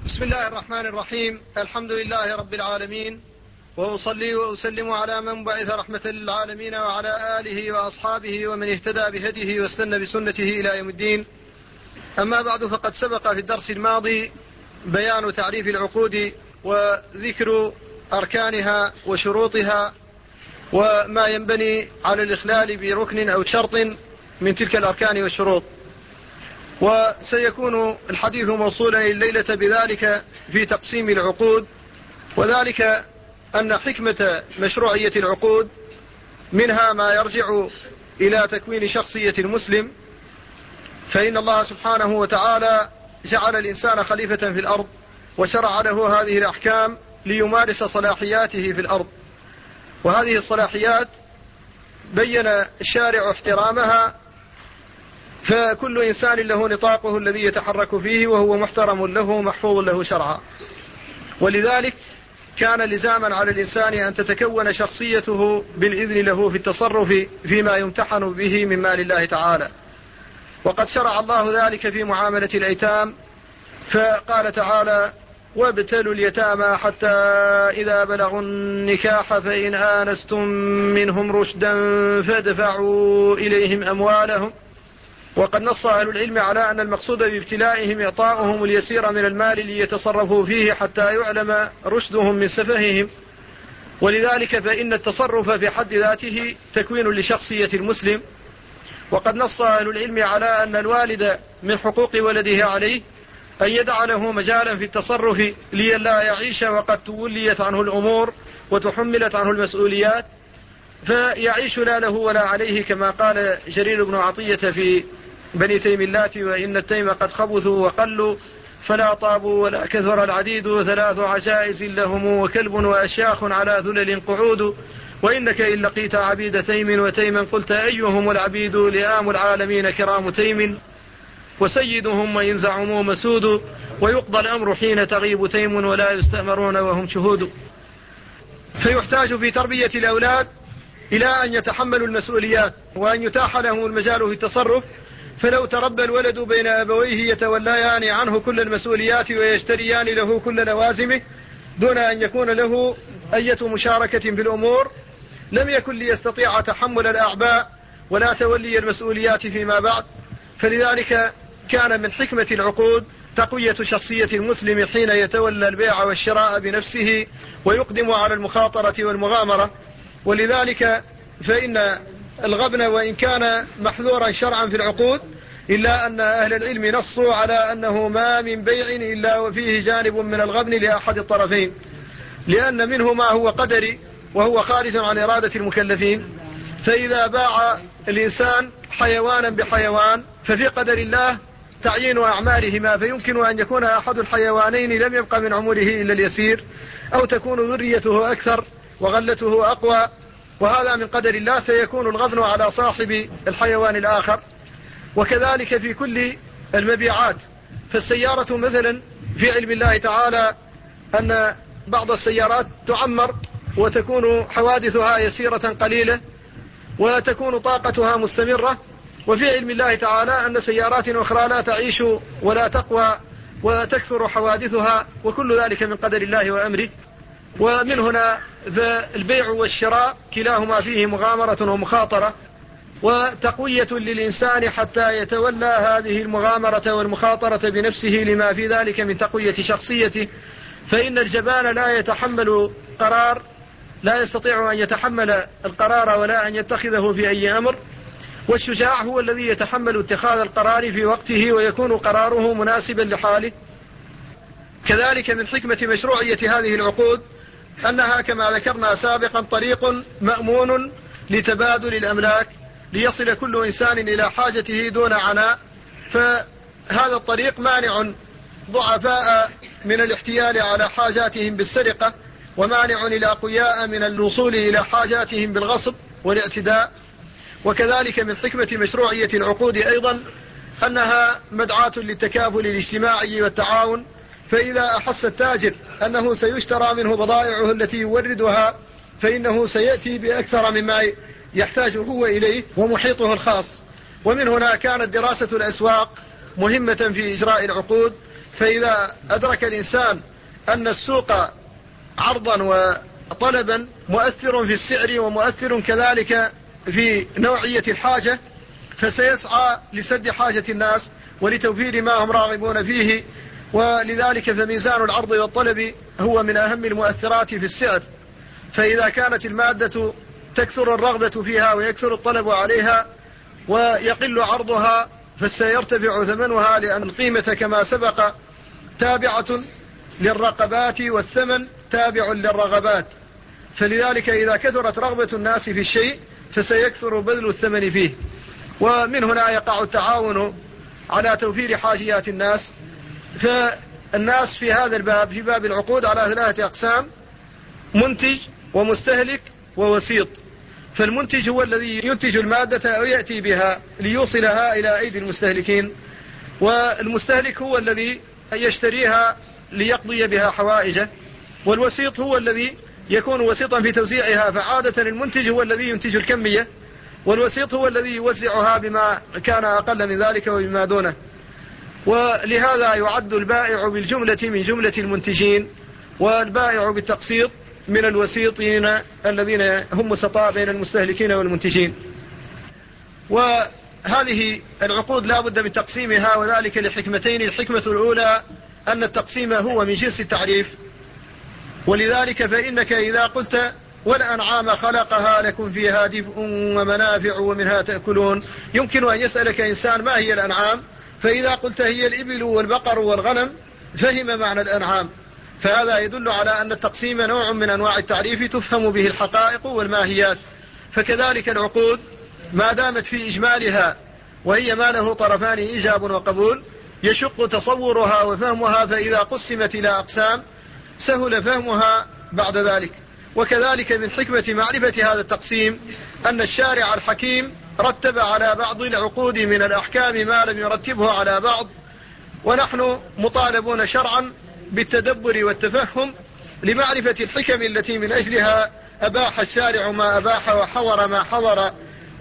بسم الله الرحمن الرحيم. الحمد لله رب العالمين، وأصلي وأسلم على من بعث رحمة للعالمين وعلى آله وأصحابه ومن اهتدى بهديه واستنى بسنته إلى يوم الدين. أما بعد، فقد سبق في الدرس الماضي بيان تعريف العقود وذكر أركانها وشروطها وما ينبني على الإخلال بركن أو شرط من تلك الأركان والشروط، وسيكون الحديث موصولا الليلة بذلك في تقسيم العقود، وذلك أن حكمة مشروعية العقود منها ما يرجع إلى تكوين شخصية المسلم، فإن الله سبحانه وتعالى جعل الإنسان خليفة في الأرض وشرع له هذه الأحكام ليمارس صلاحياته في الأرض، وهذه الصلاحيات بين الشارع احترامها، فكل إنسان له نطاقه الذي يتحرك فيه وهو محترم له محفوظ له شرعا، ولذلك كان لزاما على الإنسان أن تتكون شخصيته بالإذن له في التصرف فيما يمتحن به من مال الله تعالى. وقد شرع الله ذلك في معاملة الأيتام، فقال تعالى: وابتلوا اليتامى حتى إذا بلغوا النكاح فإن آنستم منهم رشدا فادفعوا إليهم أموالهم. وقد نص أهل العلم على أن المقصود بابتلائهم إعطاؤهم اليسير من المال ليتصرفوا فيه حتى يعلم رشدهم من سفههم، ولذلك فإن التصرف في حد ذاته تكوين لشخصية المسلم. وقد نص أهل العلم على أن الوالد من حقوق ولده عليه أن يدع له مجالا في التصرف لئلا يعيش وقد توليت عنه الأمور وتحملت عنه المسؤوليات فيعيش لا له ولا عليه، كما قال جرير بن عطية في بني تيم اللات: وإن التيم قد خبثوا وقلوا فلا طابوا ولا كثر العديد، ثلاث عجائز لهم وكلب وأشياخ على ذلل قعود، وإنك إن لقيت عبيد تيم وتيما قلت أيهم العبيد لئام العالمين كرام تيم وسيدهم وإن زعموا مسود، ويقضى الأمر حين تغيب تيم ولا يستأمرون وهم شهود. فيحتاج في تربية الأولاد إلى أن يتحملوا المسؤوليات وأن يتاح لهم المجال في التصرف، فلو تربى الولد بين أبويه يتوليان عنه كل المسؤوليات ويشتريان له كل لوازمه دون أن يكون له أي مشاركة في الأمور لم يكن ليستطيع تحمل الأعباء ولا تولي المسؤوليات فيما بعد. فلذلك كان من حكمة العقود تقوية شخصية المسلم حين يتولى البيع والشراء بنفسه ويقدم على المخاطرة والمغامرة. ولذلك فإن الغبن وإن كان محذورا شرعا في العقود إلا أن أهل العلم نصوا على أنه ما من بيع إلا وفيه جانب من الغبن لأحد الطرفين، لأن منه ما هو قدري وهو خارج عن إرادة المكلفين. فإذا باع الإنسان حيوانا بحيوان ففي قدر الله تعيين أعمارهما، فيمكن أن يكون أحد الحيوانين لم يبقى من عمره إلا اليسير، أو تكون ذريته أكثر وغلته أقوى، وهذا من قدر الله، فيكون الغبن على صاحب الحيوان الآخر. وكذلك في كل المبيعات، فالسيارة مثلا في علم الله تعالى أن بعض السيارات تعمر وتكون حوادثها يسيرة قليلة وتكون طاقتها مستمرة، وفي علم الله تعالى أن سيارات أخرى لا تعيش ولا تقوى وتكثر حوادثها، وكل ذلك من قدر الله وأمره. ومن هنا فالبيع والشراء كلاهما فيه مغامرة ومخاطرة وتقوية للإنسان حتى يتولى هذه المغامرة والمخاطرة بنفسه لما في ذلك من تقوية شخصيته. فإن الجبان لا يتحمل قرار، لا يستطيع أن يتحمل القرار ولا أن يتخذه في أي أمر، والشجاع هو الذي يتحمل اتخاذ القرار في وقته ويكون قراره مناسبا لحاله. كذلك من حكمة مشروعية هذه العقود أنها كما ذكرنا سابقا طريق مأمون لتبادل الأملاك ليصل كل إنسان إلى حاجته دون عناء، فهذا الطريق مانع ضعفاء من الاحتيال على حاجاتهم بالسرقة، ومانع الأقوياء من الوصول إلى حاجاتهم بالغصب والاعتداء. وكذلك من حكمة مشروعية العقود أيضا أنها مدعاة للتكافل الاجتماعي والتعاون، فإذا أحس التاجر أنه سيشترى منه بضائعه التي يوردها فإنه سيأتي بأكثر مما يحتاج هو إليه ومحيطه الخاص. ومن هنا كانت دراسة الأسواق مهمة في إجراء العقود، فإذا أدرك الإنسان أن السوق عرضا وطلبا مؤثر في السعر ومؤثر كذلك في نوعية الحاجة، فسيسعى لسد حاجة الناس ولتوفير ما هم راغبون فيه. ولذلك فميزان العرض والطلب هو من أهم المؤثرات في السعر. فإذا كانت المادة تكثر الرغبة فيها ويكثر الطلب عليها ويقل عرضها فسيرتفع ثمنها، لأن القيمة كما سبق تابعة للرقبات والثمن تابع للرغبات. فلذلك إذا كثرت رغبة الناس في الشيء فسيكثر بذل الثمن فيه. ومن هنا يقع التعاون على توفير حاجيات الناس. فالناس في هذا الباب، في باب العقود، على 3 أقسام: منتج ومستهلك ووسيط. فالمنتج هو الذي ينتج المادة أو يأتي بها ليوصلها إلى أيدي المستهلكين، والمستهلك هو الذي يشتريها ليقضي بها حوائجه، والوسيط هو الذي يكون وسيطا في توزيعها. فعادة المنتج هو الذي ينتج الكمية، والوسيط هو الذي يوزعها بما كان أقل من ذلك وبما دونه. ولهذا يعد البائع بالجملة من جملة المنتجين، والبائع بالتقسيط من الوسيطين الذين هم وسطاء بين المستهلكين والمنتجين. وهذه العقود لا بد من تقسيمها، وذلك لحكمتين: الحكمة الأولى أن التقسيم هو من جنس التعريف، ولذلك فإنك إذا قلت والأنعام خلقها لكم فيها دفء ومنافع ومنها تأكلون، يمكن أن يسألك إنسان ما هي الأنعام، فإذا قلت هي الإبل والبقر والغنم فهم معنى الأنعام. فهذا يدل على أن التقسيم نوع من أنواع التعريف تفهم به الحقائق والماهيات. فكذلك العقود ما دامت في إجمالها وهي ما له طرفان إيجاب وقبول يشق تصورها وفهمها، فإذا قسمت إلى أقسام سهل فهمها بعد ذلك. وكذلك من حكمة معرفة هذا التقسيم أن الشارع الحكيم رتب على بعض العقود من الأحكام ما لم يرتبه على بعض، ونحن مطالبون شرعا بالتدبر والتفهم لمعرفة الحكم التي من أجلها أباح الشارع ما أباح وحظر ما حظر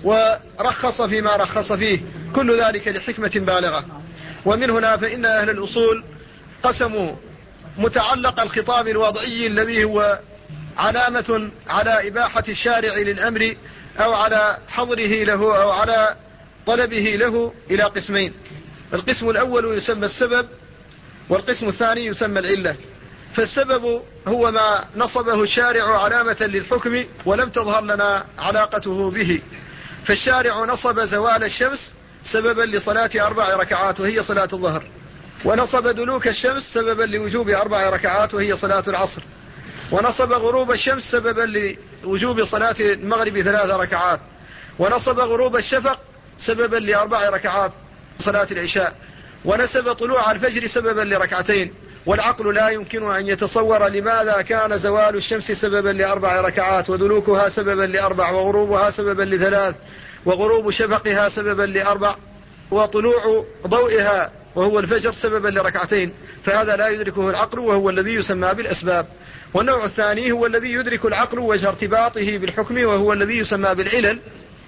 ورخص فيما رخص فيه، كل ذلك لحكمة بالغة. ومن هنا فإن أهل الأصول قسموا متعلق الخطاب الوضعي الذي هو علامة على إباحة الشارع للأمر أو على حظره له أو على طلبه له إلى قسمين: القسم الأول يسمى السبب، والقسم الثاني يسمى العلة. فالسبب هو ما نصبه الشارع علامة للحكم ولم تظهر لنا علاقته به. فالشارع نصب زوال الشمس سببا لصلاة 4 ركعات وهي صلاة الظهر، ونصب دلوك الشمس سببا لوجوب 4 ركعات وهي صلاة العصر، ونصب غروب الشمس سببا لوجوب صلاة المغرب 3 ركعات، ونصب غروب الشفق سببا ل4 ركعات صلاة العشاء، ونسب طلوع الفجر سببا ل2. والعقل لا يمكن أن يتصور لماذا كان زوال الشمس سببا ل4 ركعات ودلوكها سببا ل4 وغروبها سببا ل3 وغروب شفقها سببا ل4 وطلوع ضوئها وهو الفجر سببا ل2. فهذا لا يدركه العقل وهو الذي يسمى بالأسباب. والنوع الثاني هو الذي يدرك العقل وجه ارتباطه بالحكم وهو الذي يسمى بالعلل.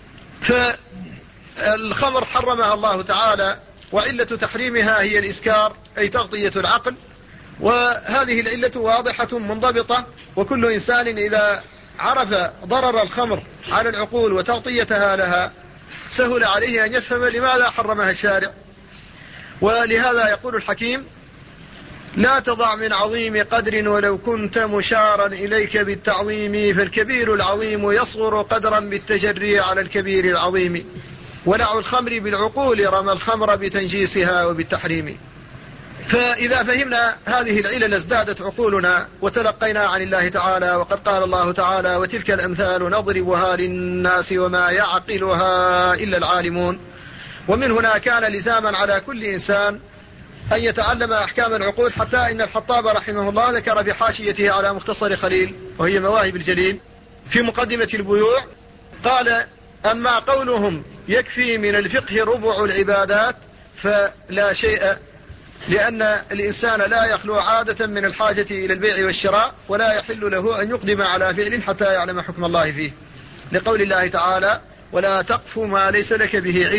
فالخمر حرمها الله تعالى، وعلة تحريمها هي الإسكار أي تغطية العقل، وهذه العلة واضحة منضبطة. وكل إنسان إذا عرف ضرر الخمر على العقول وتغطيتها لها سهل عليه أن يفهم لماذا حرمها الشارع. ولهذا يقول الحكيم: لا تضع من عظيم قدر ولو كنت مشارا إليك بالتعظيم، فالكبير العظيم يصغر قدرا بالتجري على الكبير العظيم، ولع الخمر بالعقول رمى الخمر بتنجيسها وبالتحريم. فإذا فهمنا هذه العلل ازدادت عقولنا وتلقينا عن الله تعالى، وقد قال الله تعالى: وتلك الأمثال نضربها للناس وما يعقلها إلا العالمون. ومن هنا كان لزاما على كل إنسان أن يتعلم أحكام العقود، حتى إن الحطاب رحمه الله ذكر بحاشيته على مختصر خليل وهي مواهب الجليل في مقدمة البيوع قال: أما قولهم يكفي من الفقه ربع العبادات فلا شيء، لأن الإنسان لا يخلو عادة من الحاجة إلى البيع والشراء، ولا يحل له أن يقدم على فعل حتى يعلم حكم الله فيه، لقول الله تعالى: ولا تقف ما ليس لك به علم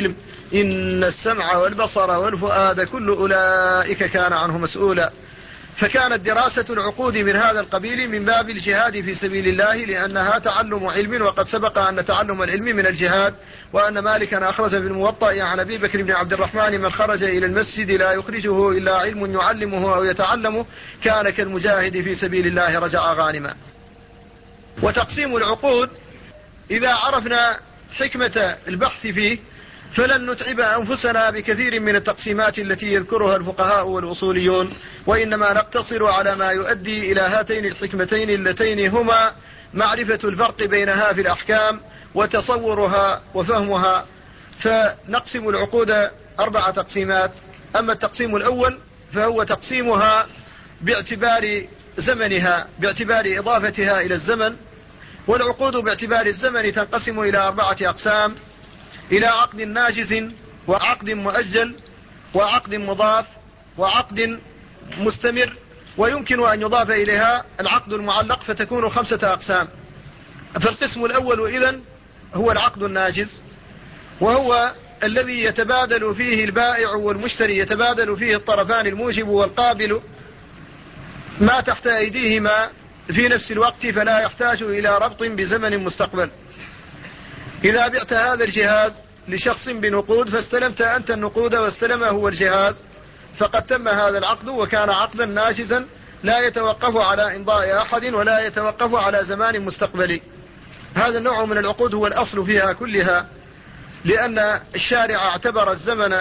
إن السمع والبصر والفؤاد كل أولئك كان عنه مسؤولا. فكانت دراسة العقود من هذا القبيل من باب الجهاد في سبيل الله، لأنها تعلم علم، وقد سبق أن تعلم العلم من الجهاد، وأن مالكا أخرج في الموطأ عن أبي بكر بن عبد الرحمن: من خرج إلى المسجد لا يخرجه إلا علم يعلمه أو يتعلمه كان كالمجاهد في سبيل الله رجع غانما. وتقسيم العقود إذا عرفنا حكمة البحث فيه فلن نتعب أنفسنا بكثير من التقسيمات التي يذكرها الفقهاء والأصوليون، وإنما نقتصر على ما يؤدي إلى هاتين الحكمتين اللتين هما معرفة الفرق بينها في الأحكام وتصورها وفهمها. فنقسم العقود 4 تقسيمات. أما التقسيم الأول فهو تقسيمها باعتبار زمنها، باعتبار إضافتها إلى الزمن. والعقود باعتبار الزمن تنقسم إلى 4 أقسام: إلى عقد ناجز، وعقد مؤجل، وعقد مضاف، وعقد مستمر، ويمكن أن يضاف إليها العقد المعلق فتكون 5 أقسام. فالقسم الأول إذن هو العقد الناجز، وهو الذي يتبادل فيه البائع والمشتري، يتبادل فيه الطرفان الموجب والقابل ما تحت أيديهما في نفس الوقت، فلا يحتاج إلى ربط بزمن مستقبل. إذا بعت هذا الجهاز لشخص بنقود فاستلمت أنت النقود واستلمه هو الجهاز، فقد تم هذا العقد وكان عقدا ناجزا لا يتوقف على إمضاء أحد ولا يتوقف على زمان مستقبلي. هذا النوع من العقود هو الأصل فيها كلها، لأن الشارع اعتبر الزمن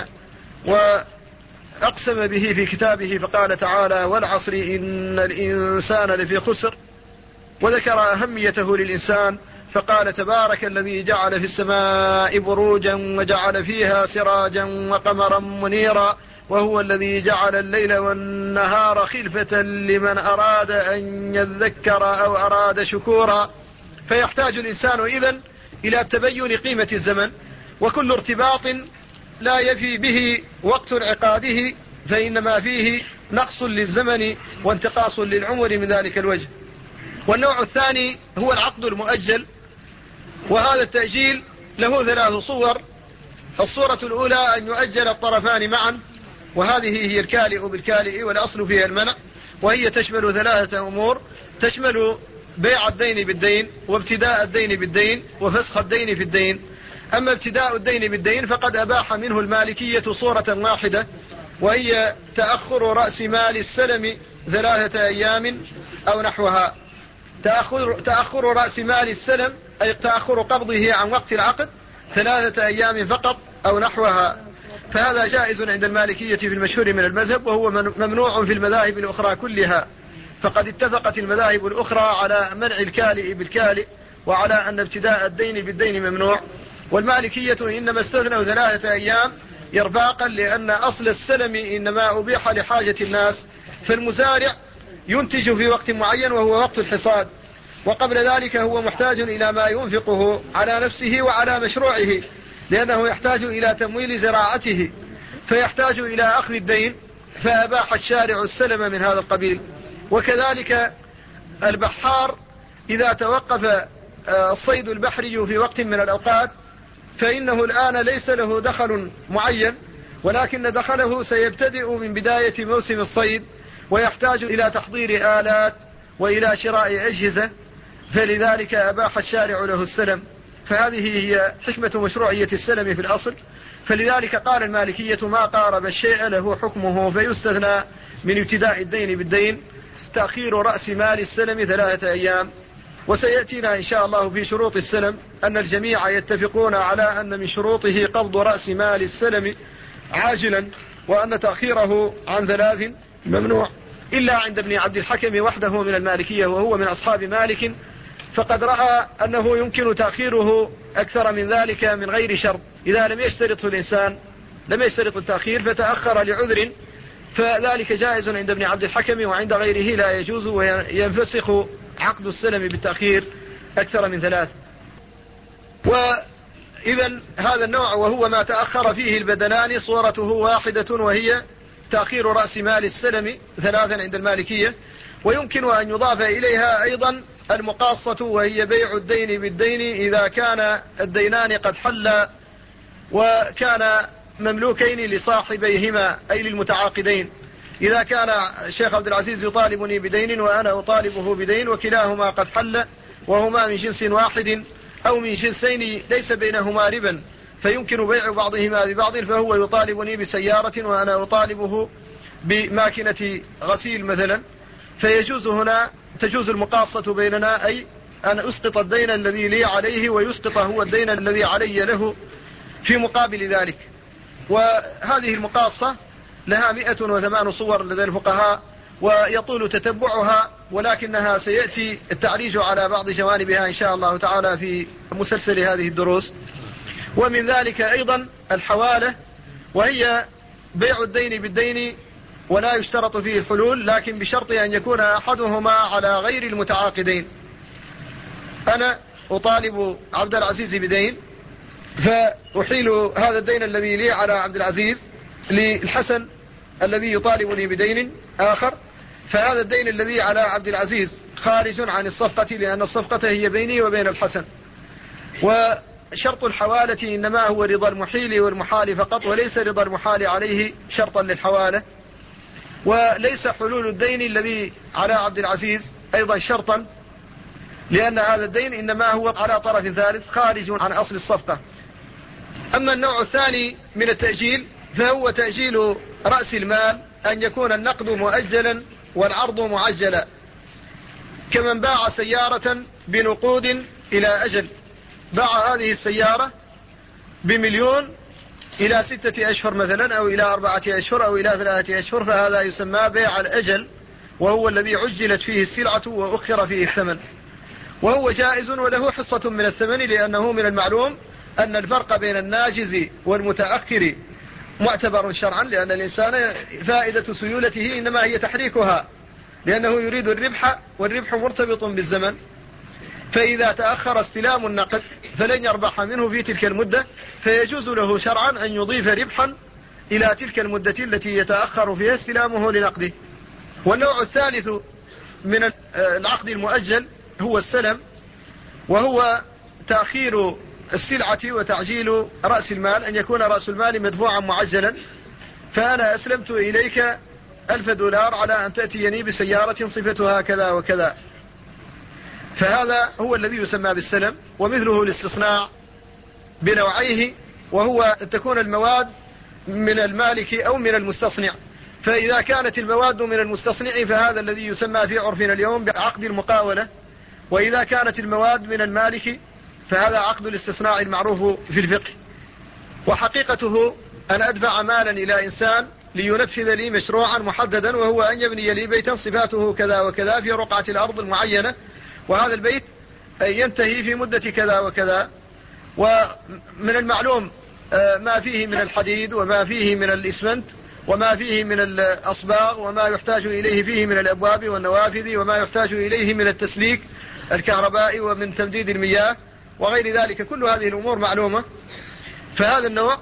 وأقسم به في كتابه فقال تعالى: والعصر إن الإنسان لفي خسر، وذكر أهميته للإنسان فقال: تبارك الذي جعل في السماء بروجا وجعل فيها سراجا وقمرا منيرا وهو الذي جعل الليل والنهار خلفة لمن أراد أن يذكر أو أراد شكورا. فيحتاج الإنسان إذن إلى تبين قيمة الزمن، وكل ارتباط لا يفي به وقت انعقاده فإنما فيه نقص للزمن وانتقاص للعمر من ذلك الوجه. والنوع الثاني هو العقد المؤجل، وهذا التأجيل له 3 صور. الصورة الأولى أن يؤجل الطرفان معا، وهذه هي الكالئ بالكالئ والأصل فيها المنع، وهي تشمل 3 أمور: تشمل بيع الدين بالدين، وابتداء الدين بالدين، وفسخ الدين في الدين. أما ابتداء الدين بالدين فقد أباح منه المالكية صورة واحدة، وهي تأخر رأس مال السلم 3 أيام أو نحوها. تأخر رأس مال السلم أي تأخر قبضه عن وقت العقد 3 أيام فقط أو نحوها، فهذا جائز عند المالكية في المشهور من المذهب، وهو ممنوع في المذاهب الأخرى كلها. فقد اتفقت المذاهب الأخرى على منع الكالئ بالكالئ وعلى أن ابتداء الدين بالدين ممنوع، والمالكية إنما استثنوا 3 أيام إرفاقا، لأن أصل السلم إنما أبيح لحاجة الناس، فالمزارع ينتج في وقت معين وهو وقت الحصاد، وقبل ذلك هو محتاج إلى ما ينفقه على نفسه وعلى مشروعه، لأنه يحتاج إلى تمويل زراعته، فيحتاج إلى أخذ الدين، فأباح الشارع السلم من هذا القبيل. وكذلك البحار إذا توقف الصيد البحري في وقت من الأوقات فإنه الآن ليس له دخل معين، ولكن دخله سيبتدئ من بداية موسم الصيد، ويحتاج إلى تحضير آلات وإلى شراء أجهزة، فلذلك أباح الشارع له السلم. فهذه هي حكمة مشروعية السلم في الأصل. فلذلك قال المالكية: ما قارب الشيء له حكمه، فيستثنى من ابتداء الدين بالدين تأخير رأس مال السلم 3 أيام. وسيأتينا إن شاء الله في شروط السلم أن الجميع يتفقون على أن من شروطه قبض رأس مال السلم عاجلا، وأن تأخيره عن 3 ممنوع، إلا عند ابن عبد الحكم وحده من المالكية، وهو من أصحاب مالك، فقد رأى أنه يمكن تأخيره أكثر من ذلك من غير شرط. إذا لم يشترطه الإنسان، لم يشترط التأخير فتأخر لعذر، فذلك جائز عند ابن عبد الحكم، وعند غيره لا يجوز، وينفسخ عقد السلم بالتأخير أكثر من 3. وإذا هذا النوع وهو ما تأخر فيه البدنان صورته واحدة، وهي تأخير رأس مال السلم 3 عند المالكية. ويمكن أن يضاف إليها أيضا المقاصة، وهي بيع الدين بالدين إذا كان الدينان قد حلا وكان مملوكين لصاحبيهما أي للمتعاقدين. إذا كان الشيخ عبد العزيز يطالبني بدين وأنا أطالبه بدين وكلاهما قد حل وهما من جنس واحد أو من جنسين ليس بينهما ربا فيمكن بيع بعضهما ببعض، فهو يطالبني بسيارة وأنا أطالبه بماكينة غسيل مثلا، فيجوز هنا تجوز المقاصة بيننا، أي أن أسقط الدين الذي لي عليه ويسقط هو الدين الذي علي له في مقابل ذلك. وهذه المقاصة لها 108 صور لدى الفقهاء ويطول تتبعها، ولكنها سيأتي التعريج على بعض جوانبها إن شاء الله تعالى في مسلسل هذه الدروس. ومن ذلك أيضا الحوالة، وهي بيع الدين بالدين ولا يشترط فيه الحلول، لكن بشرط أن يكون أحدهما على غير المتعاقدين. أنا أطالب عبد العزيز بدين فأحيل هذا الدين الذي لي على عبد العزيز للحسن الذي يطالبني بدين آخر، فهذا الدين الذي على عبد العزيز خارج عن الصفقة، لأن الصفقة هي بيني وبين الحسن. وشرط الحوالة إنما هو رضا المحيل والمحال فقط، وليس رضا المحال عليه شرطا للحوالة. وليس حلول الدين الذي على عبد العزيز أيضا شرطا، لأن هذا الدين إنما هو على طرف ثالث خارج عن أصل الصفقة. أما النوع الثاني من التأجيل فهو تأجيل رأس المال، أن يكون النقد مؤجلا والعرض معجلا، كمن باع سيارة بنقود إلى أجل، باع هذه السيارة ب1,000,000 إلى 6 أشهر مثلا أو إلى 4 أشهر أو إلى 3 أشهر، فهذا يسمى بيع الأجل، وهو الذي عجلت فيه السلعة وأخر فيه الثمن، وهو جائز وله حصة من الثمن، لأنه من المعلوم أن الفرق بين الناجز والمتأخر معتبر شرعا، لأن الإنسان فائدة سيولته إنما هي تحريكها، لأنه يريد الربح والربح مرتبط بالزمن، فإذا تأخر استلام النقد فلن يربح منه في تلك المدة، فيجوز له شرعا أن يضيف ربحا إلى تلك المدة التي يتأخر فيها استلامه لنقده. والنوع الثالث من العقد المؤجل هو السلم، وهو تأخير السلعة وتعجيل رأس المال، أن يكون رأس المال مدفوعا معجلا، فأنا أسلمت إليك $1,000 على أن تأتيني بسيارة صفتها كذا وكذا، فهذا هو الذي يسمى بالسلم. ومثله الاستصناع بنوعيه، وهو أن تكون المواد من المالك أو من المستصنع، فإذا كانت المواد من المستصنع فهذا الذي يسمى في عرفنا اليوم بعقد المقاولة، وإذا كانت المواد من المالك فهذا عقد الاستصناع المعروف في الفقه. وحقيقته أن أدفع مالا إلى إنسان لينفذ لي مشروعا محددا، وهو أن يبني لي بيتا صفاته كذا وكذا في رقعة الأرض المعينة، وهذا البيت ينتهي في مدة كذا وكذا، ومن المعلوم ما فيه من الحديد وما فيه من الإسمنت وما فيه من الأصباغ وما يحتاج إليه فيه من الأبواب والنوافذ وما يحتاج إليه من التسليك الكهربائي ومن تمديد المياه وغير ذلك، كل هذه الأمور معلومة. فهذا النوع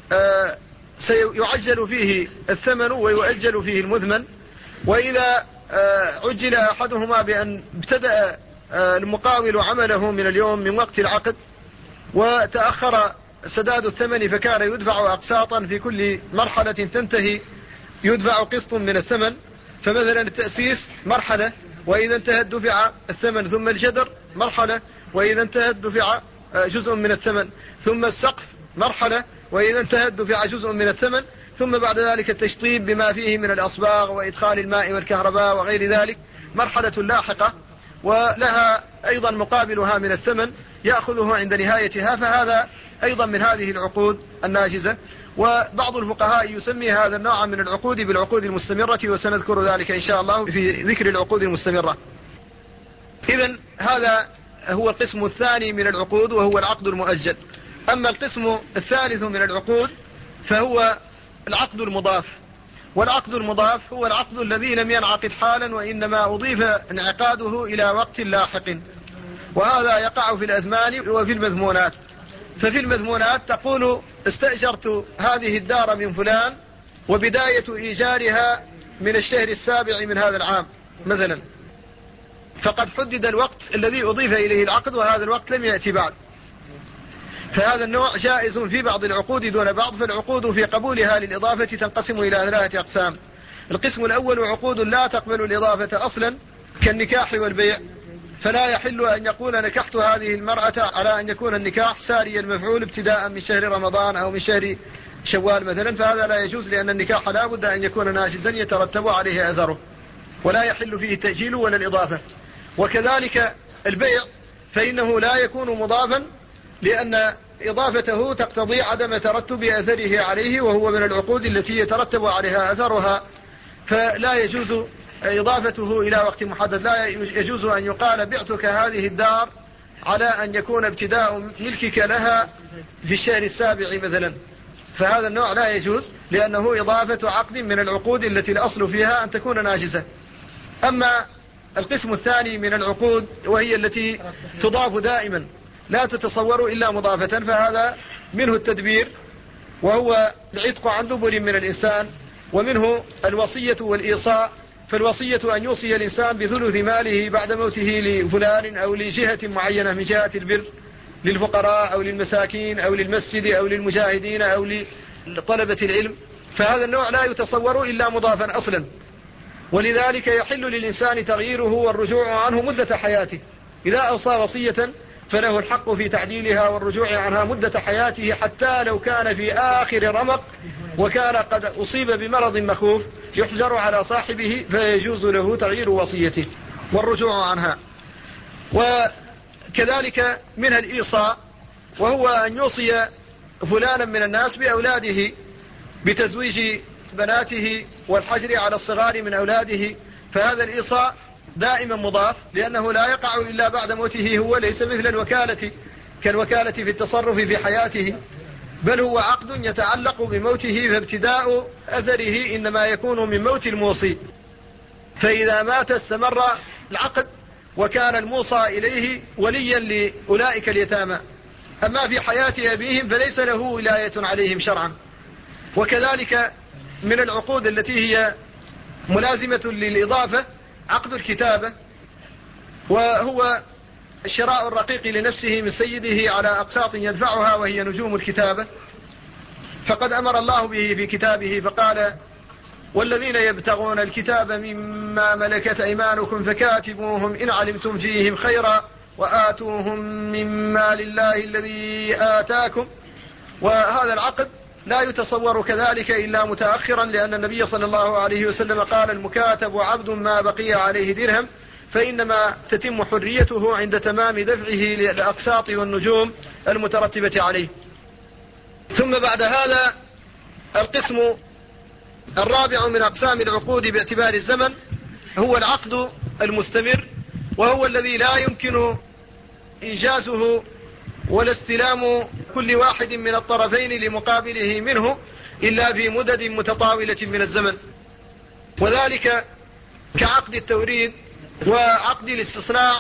سيعجل فيه الثمن ويؤجل فيه المثمن. وإذا عجل أحدهما بأن ابتدأ المقاول عمله من اليوم من وقت العقد وتأخر سداد الثمن فكان يدفع أقساطا في كل مرحلة تنتهي يدفع قسط من الثمن، فمثلا التأسيس مرحلة وإذا انتهت دفع الثمن، ثم الجدر مرحلة وإذا انتهت دفع جزء من الثمن، ثم السقف مرحلة وإذا انتهت دفع جزء من الثمن، ثم بعد ذلك التشطيب بما فيه من الأصباغ وإدخال الماء والكهرباء وغير ذلك مرحلة لاحقة، ولها أيضا مقابلها من الثمن يأخذه عند نهايتها، فهذا أيضا من هذه العقود الناجزة. وبعض الفقهاء يسمي هذا النوع من العقود بالعقود المستمرة، وسنذكر ذلك إن شاء الله في ذكر العقود المستمرة. إذن هذا هو القسم الثاني من العقود وهو العقد المؤجل. أما القسم الثالث من العقود فهو العقد المضاف. والعقد المضاف هو العقد الذي لم ينعقد حالا وإنما أضيف انعقاده إلى وقت لاحق، وهذا يقع في الأثمان وفي المذمونات. ففي المذمونات تقول استأجرت هذه الدار من فلان وبداية إيجارها من الشهر السابع من هذا العام مثلا، فقد حدد الوقت الذي أضيف إليه العقد وهذا الوقت لم يأتي بعد. فهذا النوع جائز في بعض العقود دون بعض. فالعقود في قبولها للإضافة تنقسم إلى 3 أقسام. القسم الأول عقود لا تقبل الإضافة أصلا كالنكاح والبيع، فلا يحل أن يقول نكحت هذه المرأة على أن يكون النكاح ساري المفعول ابتداء من شهر رمضان أو من شهر شوال مثلا، فهذا لا يجوز، لأن النكاح لا بد أن يكون ناجزا يترتب عليه أثره، ولا يحل فيه التأجيل ولا الإضافة. وكذلك البيع فإنه لا يكون مضافا، لأن إضافته تقتضي عدم ترتب أثره عليه، وهو من العقود التي يترتب عليها أثرها، فلا يجوز إضافته إلى وقت محدد. لا يجوز أن يقال بعتك هذه الدار على أن يكون ابتداء ملكك لها في الشهر السابع مثلا، فهذا النوع لا يجوز، لأنه إضافة عقد من العقود التي الأصل فيها أن تكون ناجزة. أما القسم الثاني من العقود وهي التي تضاف دائما لا تتصور إلا مضافة، فهذا منه التدبير وهو العتق عن دبر من الإنسان، ومنه الوصية والإيصاء. فالوصية أن يوصي الإنسان بثلث ماله بعد موته لفلان أو لجهة معينة من جهات البر، للفقراء أو للمساكين أو للمسجد أو للمجاهدين أو لطلبة العلم، فهذا النوع لا يتصور إلا مضافا أصلا، ولذلك يحل للإنسان تغييره والرجوع عنه مدة حياته. إذا أوصى وصية فله الحق في تعديلها والرجوع عنها مدة حياته، حتى لو كان في آخر رمق وكان قد أصيب بمرض مخوف يحجر على صاحبه، فيجوز له تغيير وصيته والرجوع عنها. وكذلك منها الإيصاء، وهو أن يوصي فلانا من الناس بأولاده بتزويج بناته والحجر على الصغار من أولاده، فهذا الإيصاء دائما مضاف، لأنه لا يقع إلا بعد موته، هو ليس مثل الوكالة كالوكالة في التصرف في حياته، بل هو عقد يتعلق بموته، فابتداء أثره إنما يكون من موت الموصي، فإذا مات استمر العقد وكان الموصى إليه وليا لأولئك اليتامى. أما في حياة أبيهم فليس له ولاية عليهم شرعا. وكذلك من العقود التي هي ملازمة للإضافة عقد الكتابة، وهو شراء الرقيق لنفسه من سيده على أقساط يدفعها وهي نجوم الكتابة، فقد أمر الله به في كتابه فقال: والذين يبتغون الكتاب مما ملكت أيمانكم فكاتبوهم إن علمتم فيهم خيرا وآتوهم مما لله الذي آتاكم. وهذا العقد لا يتصور كذلك إلا متأخرا، لأن النبي صلى الله عليه وسلم قال: المكاتب عبد ما بقي عليه درهم، فإنما تتم حريته عند تمام دفعه للأقساط والنجوم المترتبة عليه. ثم بعد هذا القسم الرابع من أقسام العقود باعتبار الزمن هو العقد المستمر، وهو الذي لا يمكن إنجازه ولا استلام كل واحد من الطرفين لمقابله منه إلا في مدد متطاولة من الزمن، وذلك كعقد التوريد وعقد الاستصناع.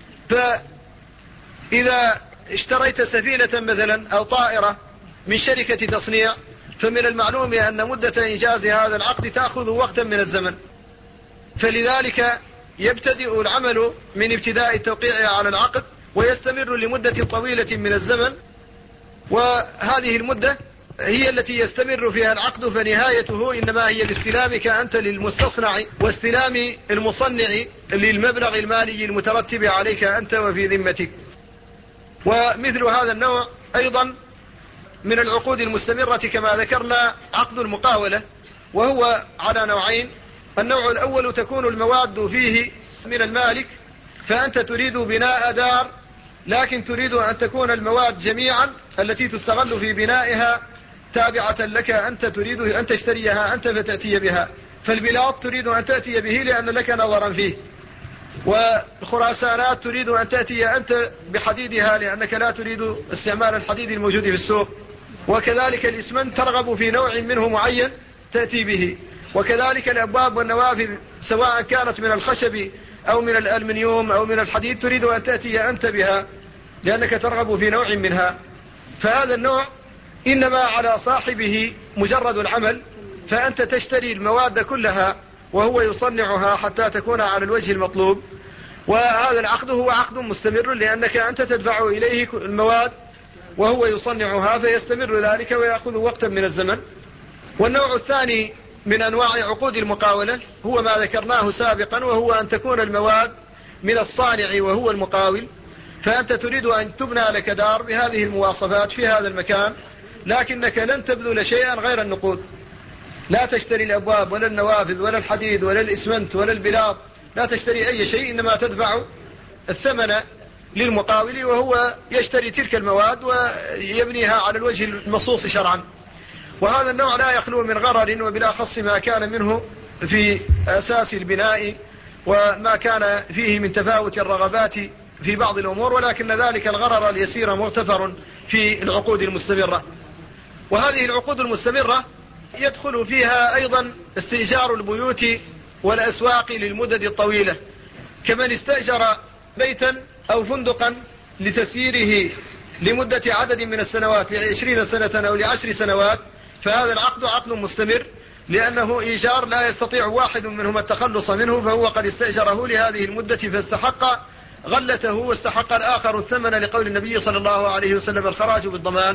فإذا اشتريت سفينة مثلا أو طائرة من شركة تصنيع، فمن المعلوم أن مدة إنجاز هذا العقد تأخذ وقتا من الزمن، فلذلك يبتدئ العمل من ابتداء التوقيع على العقد ويستمر لمدة طويلة من الزمن، وهذه المدة هي التي يستمر فيها العقد، فنهايته إنما هي الاستلام كأنت للمستصنع واستلام المصنع للمبلغ المالي المترتب عليك أنت وفي ذمتك. ومثل هذا النوع أيضا من العقود المستمرة كما ذكرنا عقد المقاولة، وهو على نوعين. النوع الأول تكون المواد فيه من المالك، فأنت تريد بناء دار لكن تريد أن تكون المواد جميعا التي تستغل في بنائها تابعة لك، أنت تريد أن تشتريها أنت فتأتي بها، فالبلاط تريد أن تأتي به لأن لك نظرا فيه، والخراسانات تريد أن تأتي أنت بحديدها لأنك لا تريد استعمال الحديد الموجود في السوق، وكذلك الإسمنت ترغب في نوع منه معين تأتي به، وكذلك الأبواب والنوافذ سواء كانت من الخشب أو من الألمنيوم أو من الحديد تريد أن تأتي أنت بها لأنك ترغب في نوع منها. فهذا النوع إنما على صاحبه مجرد العمل، فأنت تشتري المواد كلها وهو يصنعها حتى تكون على الوجه المطلوب، وهذا العقد هو عقد مستمر لأنك أنت تدفع إليه المواد وهو يصنعها فيستمر ذلك ويأخذ وقتا من الزمن. والنوع الثاني من أنواع عقود المقاولة هو ما ذكرناه سابقا، وهو أن تكون المواد من الصانع وهو المقاول، فأنت تريد أن تبنى لك دار بهذه المواصفات في هذا المكان، لكنك لن تبذل شيئا غير النقود، لا تشتري الأبواب ولا النوافذ ولا الحديد ولا الإسمنت ولا البلاط، لا تشتري أي شيء، إنما تدفع الثمن للمقاول وهو يشتري تلك المواد ويبنيها على الوجه المصوص شرعا. وهذا النوع لا يخلو من غرر، وبالأخص ما كان منه في أساس البناء وما كان فيه من تفاوت الرغبات في بعض الأمور، ولكن ذلك الغرر اليسير مغتفر في العقود المستمرة. وهذه العقود المستمرة يدخل فيها أيضا استئجار البيوت والأسواق للمدد الطويلة، كمن استأجر بيتا أو فندقا لتسييره لمدة عدد من السنوات، ل20 سنة أو ل10 سنوات، فهذا العقد عقد مستمر، لأنه إيجار لا يستطيع واحد منهم التخلص منه، فهو قد استأجره لهذه المدة فاستحق غلته واستحق الآخر الثمن، لقول النبي صلى الله عليه وسلم الخراج بالضمان.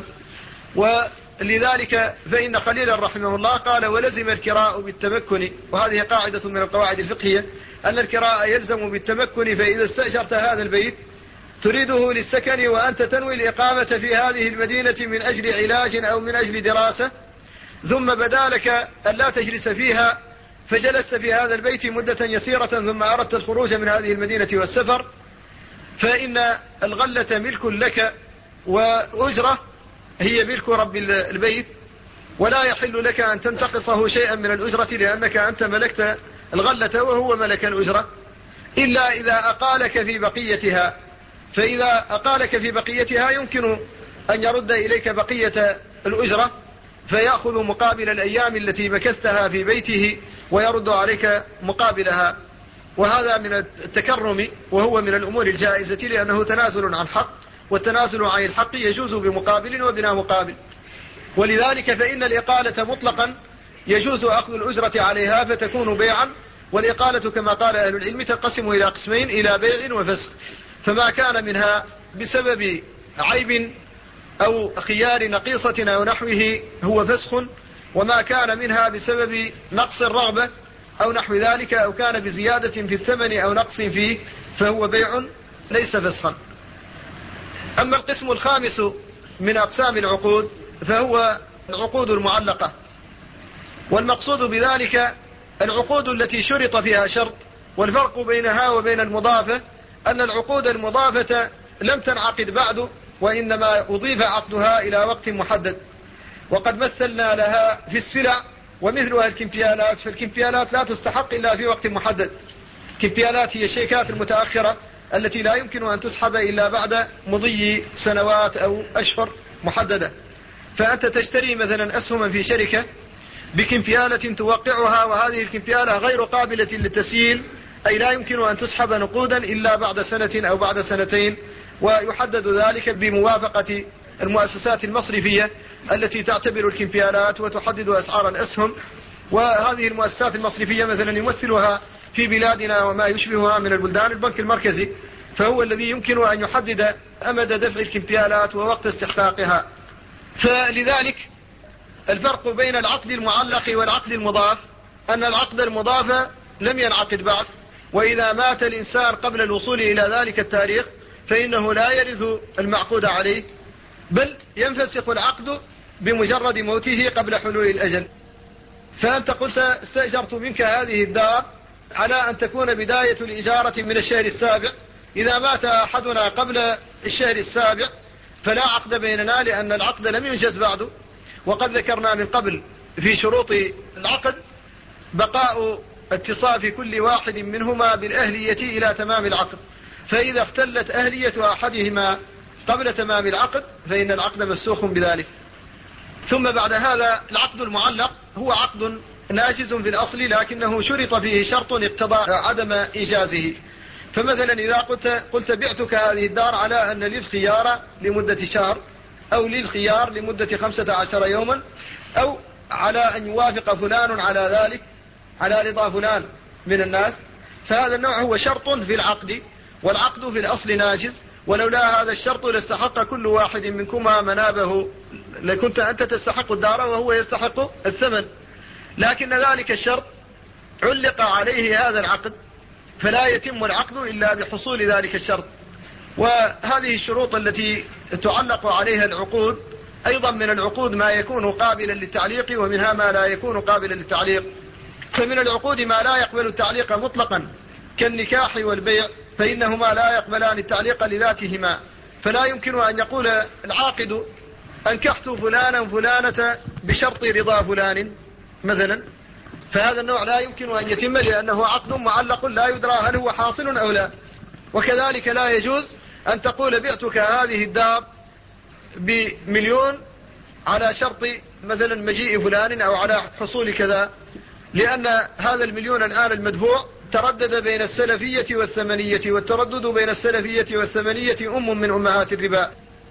ولذلك فإن خليلا رحمه الله قال: ولزم الكراء بالتمكن. وهذه قاعدة من القواعد الفقهية، أن الكراء يلزم بالتمكن، فإذا استأجرت هذا البيت تريده للسكن وأنت تنوي الإقامة في هذه المدينة من أجل علاج أو من أجل دراسة، ثم بدا لك أن لا تجلس فيها فجلست في هذا البيت مدة يسيرة ثم أردت الخروج من هذه المدينة والسفر، فإن الغلة ملك لك وأجرة هي ملك رب البيت، ولا يحل لك أن تنتقصه شيئا من الأجرة، لأنك أنت ملكت الغلة وهو ملك الأجرة، إلا إذا أقالك في بقيتها. فإذا أقالك في بقيتها يمكن أن يرد إليك بقية الأجرة فيأخذ مقابل الأيام التي مكثتها في بيته ويرد عليك مقابلها. وهذا من التكرم، وهو من الأمور الجائزة، لأنه تنازل عن حق، والتنازل عن الحق يجوز بمقابل وبلا مقابل. ولذلك فإن الإقالة مطلقا يجوز أخذ الأجرة عليها فتكون بيعا، والإقالة كما قال أهل العلم تنقسم إلى قسمين: إلى بيع وفسخ. فما كان منها بسبب عيب أو خيار نقيصة أو نحوه هو فسخ، وما كان منها بسبب نقص الرغبة أو نحو ذلك، أو كان بزيادة في الثمن أو نقص فيه، فهو بيع ليس فسخا. أما القسم الخامس من أقسام العقود فهو العقود المعلقة، والمقصود بذلك العقود التي شرط فيها شرط. والفرق بينها وبين المضافة أن العقود المضافة لم تنعقد بعد، وإنما أضيف عقدها إلى وقت محدد. وقد مثلنا لها في السلع، ومثلها الكمبيالات، فالكمبيالات لا تستحق إلا في وقت محدد. الكمبيالات هي الشيكات المتأخرة التي لا يمكن أن تسحب إلا بعد مضي سنوات أو أشهر محددة. فأنت تشتري مثلا أسهما في شركة بكمبيالة توقعها، وهذه الكمبيالة غير قابلة للتسييل، أي لا يمكن أن تسحب نقودا إلا بعد سنة أو بعد سنتين، ويحدد ذلك بموافقة المؤسسات المصرفية التي تعتبر الكمبيالات وتحدد أسعار الأسهم. وهذه المؤسسات المصرفية مثلا يمثلها في بلادنا وما يشبهها من البلدان البنك المركزي، فهو الذي يمكن أن يحدد أمد دفع الكمبيالات ووقت استحقاقها. فلذلك الفرق بين العقد المعلق والعقد المضاف أن العقد المضاف لم ينعقد بعد، وإذا مات الإنسان قبل الوصول إلى ذلك التاريخ فإنه لا يرث المعقود عليه، بل ينفسخ العقد بمجرد موته قبل حلول الأجل. فأنت قلت: استأجرت منك هذه الدار على أن تكون بداية الإجارة من الشهر السابع، إذا مات أحدنا قبل الشهر السابع فلا عقد بيننا، لأن العقد لم ينجز بعد. وقد ذكرنا من قبل في شروط العقد بقاء اتصاف كل واحد منهما بالأهلية إلى تمام العقد، فإذا اختلت أهلية أحدهما قبل تمام العقد فإن العقد مسوخ بذلك. ثم بعد هذا العقد المعلق هو عقد ناجز في الأصل، لكنه شرط فيه شرط اقتضى عدم إيجازه. فمثلا إذا قلت: بعتك هذه الدار على أن لي الخيار لمدة شهر، أو لي الخيار لمدة 15 يوما، أو على أن يوافق فلان على ذلك على رضا فلان من الناس، فهذا النوع هو شرط في العقد، والعقد في الأصل ناجز، ولولا هذا الشرط لاستحق كل واحد منكما منابه، لكنت أنت تستحق الدار وهو يستحق الثمن، لكن ذلك الشرط علق عليه هذا العقد، فلا يتم العقد إلا بحصول ذلك الشرط. وهذه الشروط التي تعلق عليها العقود أيضا من العقود ما يكون قابلا للتعليق، ومنها ما لا يكون قابلا للتعليق. فمن العقود ما لا يقبل التعليق مطلقا كالنكاح والبيع، فإنهما لا يقبلان التعليق لذاتهما، فلا يمكن أن يقول العاقد أنكحت فلانا فلانة بشرط رضا فلان مثلا، فهذا النوع لا يمكن أن يتم لأنه عقد معلق لا يدرى هل هو حاصل أو لا. وكذلك لا يجوز أن تقول بعتك هذه الدار ب1,000,000 على شرط مثلا مجيء فلان أو على حصول كذا، لأن هذا 1,000,000 الآن المدفوع تردد بين السلفية والثمنية، والتردد بين السلفية والثمنية من أمهات الربا.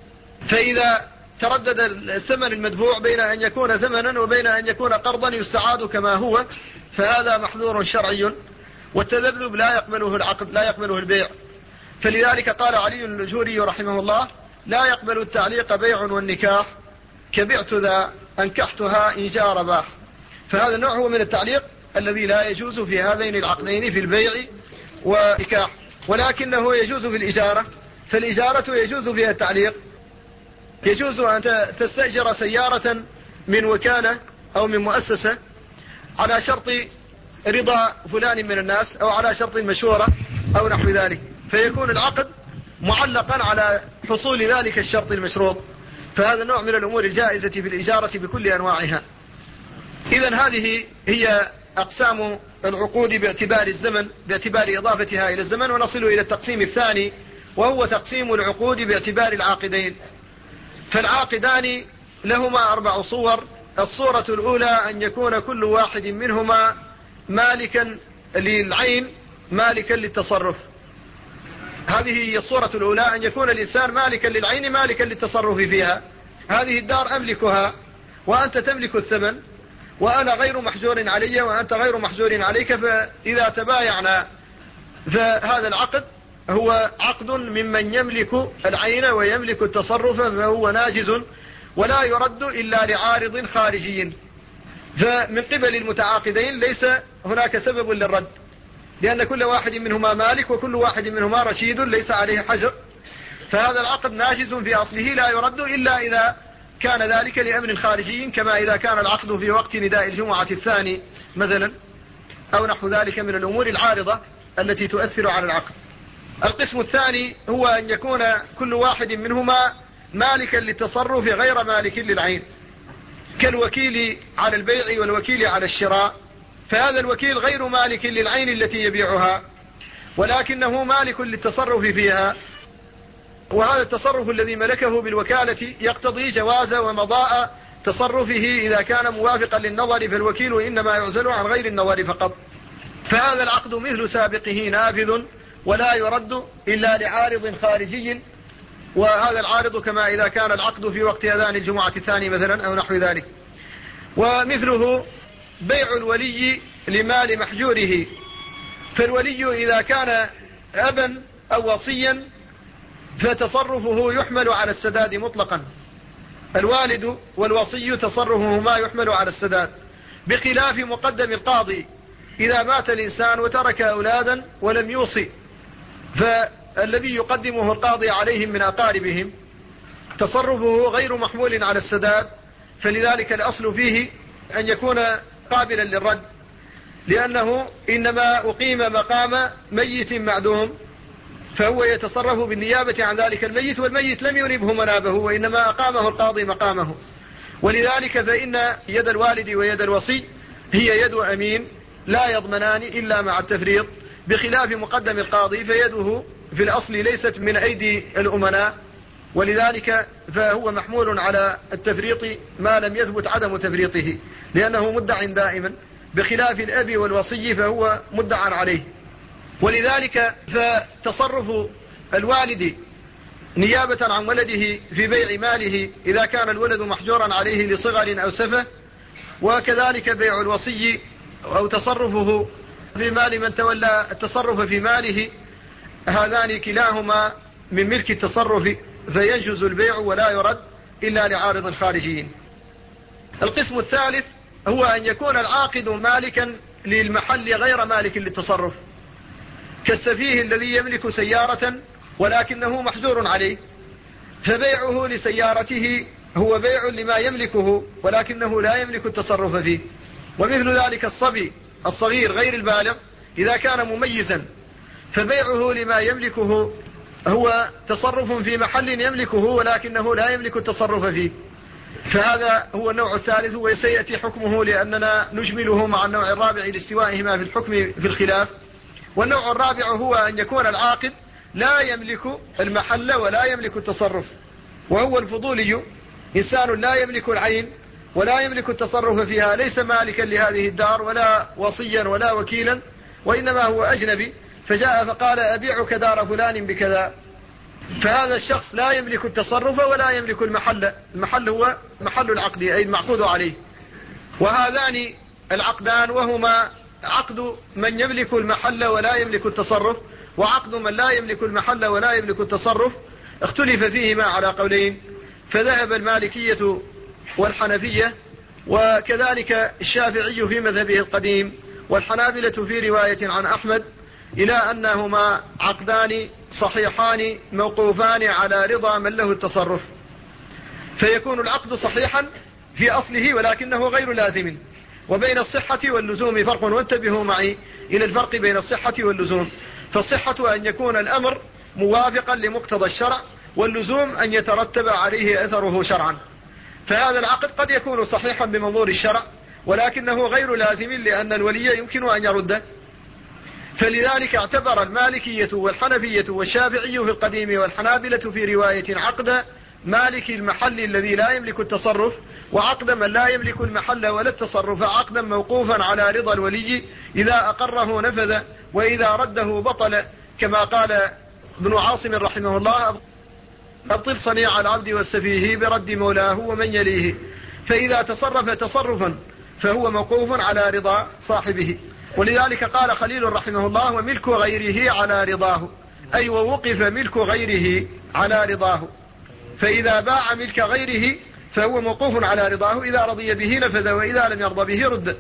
فإذا تردد الثمن المدفوع بين أن يكون ثمنا وبين أن يكون قرضا يستعاد كما هو، فهذا محظور شرعي، والتذبذب لا يقبله العقد، لا يقبله البيع. فلذلك قال علي الأجوري رحمه الله: لا يقبل التعليق بيع والنكاح، كبعت ذا أنكحتها إن جاء رباح. فهذا النوع هو من التعليق الذي لا يجوز في هذين العقدين، في البيع والنكاح، ولكنه يجوز في الإجارة. فالإجارة يجوز فيها التعليق، يجوز أن تستأجر سيارة من وكالة أو من مؤسسة على شرط رضا فلان من الناس أو على شرط مشورة أو نحو ذلك، فيكون العقد معلقا على حصول ذلك الشرط المشروط. فهذا نوع من الأمور الجائزة في الإجارة بكل أنواعها. إذن هذه هي أقسام العقود باعتبار الزمن، باعتبار إضافتها إلى الزمن. ونصل إلى التقسيم الثاني، وهو تقسيم العقود باعتبار العاقدين. فالعاقدان لهما 4 صور. الصورة الأولى أن يكون كل واحد منهما مالكا للعين مالكا للتصرف. هذه هي الصورة الأولى، أن يكون الإنسان مالكا للعين مالكا للتصرف فيها. هذه الدار أملكها وأنت تملك الثمن، وأنا غير محجور علي وأنت غير محجور عليك، فإذا تبايعنا فهذا العقد هو عقد ممن يملك العين ويملك التصرف، فهو ناجز ولا يرد إلا لعارض خارجي. فمن قبل المتعاقدين ليس هناك سبب للرد، لأن كل واحد منهما مالك وكل واحد منهما رشيد ليس عليه حجر، فهذا العقد ناجز في أصله لا يرد إلا إذا كان ذلك لأمر خارجي، كما إذا كان العقد في وقت نداء الجمعة الثاني مثلا أو نحو ذلك من الأمور العارضة التي تؤثر على العقد. القسم الثاني هو أن يكون كل واحد منهما مالكا للتصرف غير مالك للعين، كالوكيل على البيع والوكيل على الشراء. فهذا الوكيل غير مالك للعين التي يبيعها، ولكنه مالك للتصرف فيها، وهذا التصرف الذي ملكه بالوكالة يقتضي جواز ومضاء تصرفه إذا كان موافقا للنظر، فالوكيل إنما يعزل عن غير النظر فقط. فهذا العقد مثل سابقه نافذ ولا يرد إلا لعارض خارجي، وهذا العارض كما إذا كان العقد في وقت أذان الجمعة الثاني مثلا أو نحو ذلك. ومثله بيع الولي لمال محجوره. فالولي إذا كان أبا أو وصيا فتصرفه يحمل على السداد مطلقا. الوالد والوصي تصرفهما يحمل على السداد، بخلاف مقدم القاضي. إذا مات الإنسان وترك أولادا ولم يوصي، فالذي يقدمه القاضي عليهم من أقاربهم تصرفه غير محمول على السداد، فلذلك الأصل فيه أن يكون قابلا للرد، لأنه إنما أقيم مقام ميت معدوم، فهو يتصرف بالنيابة عن ذلك الميت، والميت لم ينبه منابه وإنما أقامه القاضي مقامه. ولذلك فإن يد الوالد ويد الوصي هي يد أمين لا يضمنان إلا مع التفريط، بخلاف مقدم القاضي فيده في الأصل ليست من أيدي الأمناء، ولذلك فهو محمول على التفريط ما لم يثبت عدم تفريطه، لأنه مدع دائما، بخلاف الأب والوصي فهو مدع عليه. ولذلك فتصرف الوالد نيابة عن ولده في بيع ماله إذا كان الولد محجورا عليه لصغر أو سفه، وكذلك بيع الوصي أو تصرفه في مال من تولى التصرف في ماله، هذان كلاهما من ملك التصرف فينجز البيع ولا يرد إلا لعارض خارجي. القسم الثالث هو أن يكون العاقد مالكا للمحل غير مالك للتصرف، كالسفيه الذي يملك سيارة ولكنه محجور عليه، فبيعه لسيارته هو بيع لما يملكه ولكنه لا يملك التصرف فيه. ومثل ذلك الصبي الصغير غير البالغ إذا كان مميزا فبيعه لما يملكه هو تصرف في محل يملكه ولكنه لا يملك التصرف فيه. فهذا هو النوع الثالث وسيأتي حكمه لأننا نجمله مع النوع الرابع لاستوائهما في الحكم في الخلاف. والنوع الرابع هو أن يكون العاقد لا يملك المحل ولا يملك التصرف، وهو الفضولي، إنسان لا يملك العين ولا يملك التصرف فيها، ليس مالكا لهذه الدار ولا وصيا ولا وكيلا، وإنما هو أجنبي فجاء فقال أبيعك دار فلان بكذا، فهذا الشخص لا يملك التصرف ولا يملك المحل. المحل هو محل العقد أي المعقود عليه. وهذان العقدان وهما عقد من يملك المحل ولا يملك التصرف وعقد من لا يملك المحل ولا يملك التصرف اختلف فيهما على قولين، فذهب المالكية والحنفية وكذلك الشافعي في مذهبه القديم والحنابلة في رواية عن أحمد إلى أنهما عقدان صحيحان موقوفان على رضا من له التصرف، فيكون العقد صحيحا في أصله ولكنه غير لازم. وبين الصحة واللزوم فرق، وانتبهوا معي إلى الفرق بين الصحة واللزوم. فالصحة أن يكون الأمر موافقا لمقتضى الشرع، واللزوم أن يترتب عليه أثره شرعا. فهذا العقد قد يكون صحيحا بمنظور الشرع ولكنه غير لازم لأن الولي يمكن أن يرده. فلذلك اعتبر المالكية والحنفية والشافعي في القديم والحنابلة في رواية عقد مالك المحل الذي لا يملك التصرف وعقد من لا يملك المحل ولا التصرف عقدا موقوفا على رضا الولي، إذا أقره نفذ وإذا رده بطل، كما قال ابن عاصم رحمه الله: أبطل صنيع العبد والسفيه برد مولاه ومن يليه، فإذا تصرف تصرفا فهو موقوف على رضا صاحبه. ولذلك قال خليل رحمه الله: وملك غيره على رضاه، أي ووقف ملك غيره على رضاه، فإذا باع ملك غيره فهو موقوف على رضاه، إذا رضي به نفذ وإذا لم يرضى به رد.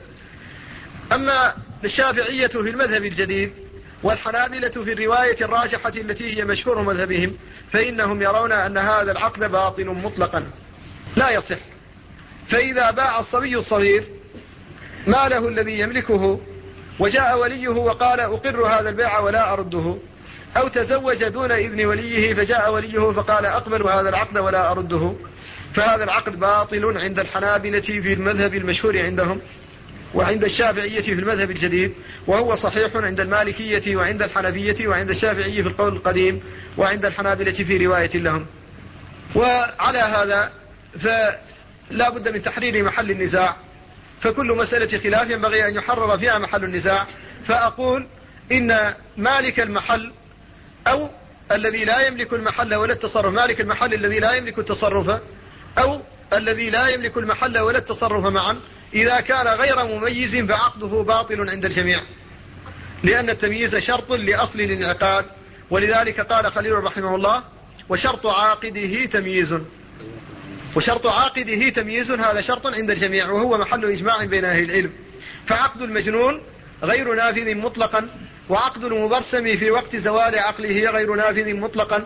أما الشافعية في المذهب الجديد والحنابلة في الرواية الراجحة التي هي مشهور مذهبهم فإنهم يرون أن هذا العقد باطل مطلقا لا يصح. فإذا باع الصبي الصغير ماله الذي يملكه وجاء وليه وقال أقر هذا البيع ولا أرده، أو تزوج دون إذن وليه فجاء وليه فقال أقبل هذا العقد ولا أرده، فهذا العقد باطل عند الحنابلة في المذهب المشهور عندهم، وعند الشافعية في المذهب الجديد، وهو صحيح عند المالكية وعند الحنفية وعند الشافعية في القول القديم وعند الحنابلة في رواية لهم. وعلى هذا فلا بد من تحرير محل النزاع، فكل مسألة خلاف ينبغي أن يحرر فيها محل النزاع. فأقول إن مالك المحل أو الذي لا يملك المحل ولا التصرف، مالك المحل الذي لا يملك التصرف أو الذي لا يملك المحل ولا التصرف معا، إذا كان غير مميز فعقده باطل عند الجميع، لأن التمييز شرط لأصل الانعقاد. ولذلك قال خليل رحمه الله: وشرط عاقده تمييز. وشرط عاقده تمييز، هذا شرط عند الجميع وهو محل إجماع بين أهل العلم. فعقد المجنون غير نافذ مطلقا، وعقد المبرسم في وقت زوال عقله غير نافذ مطلقا،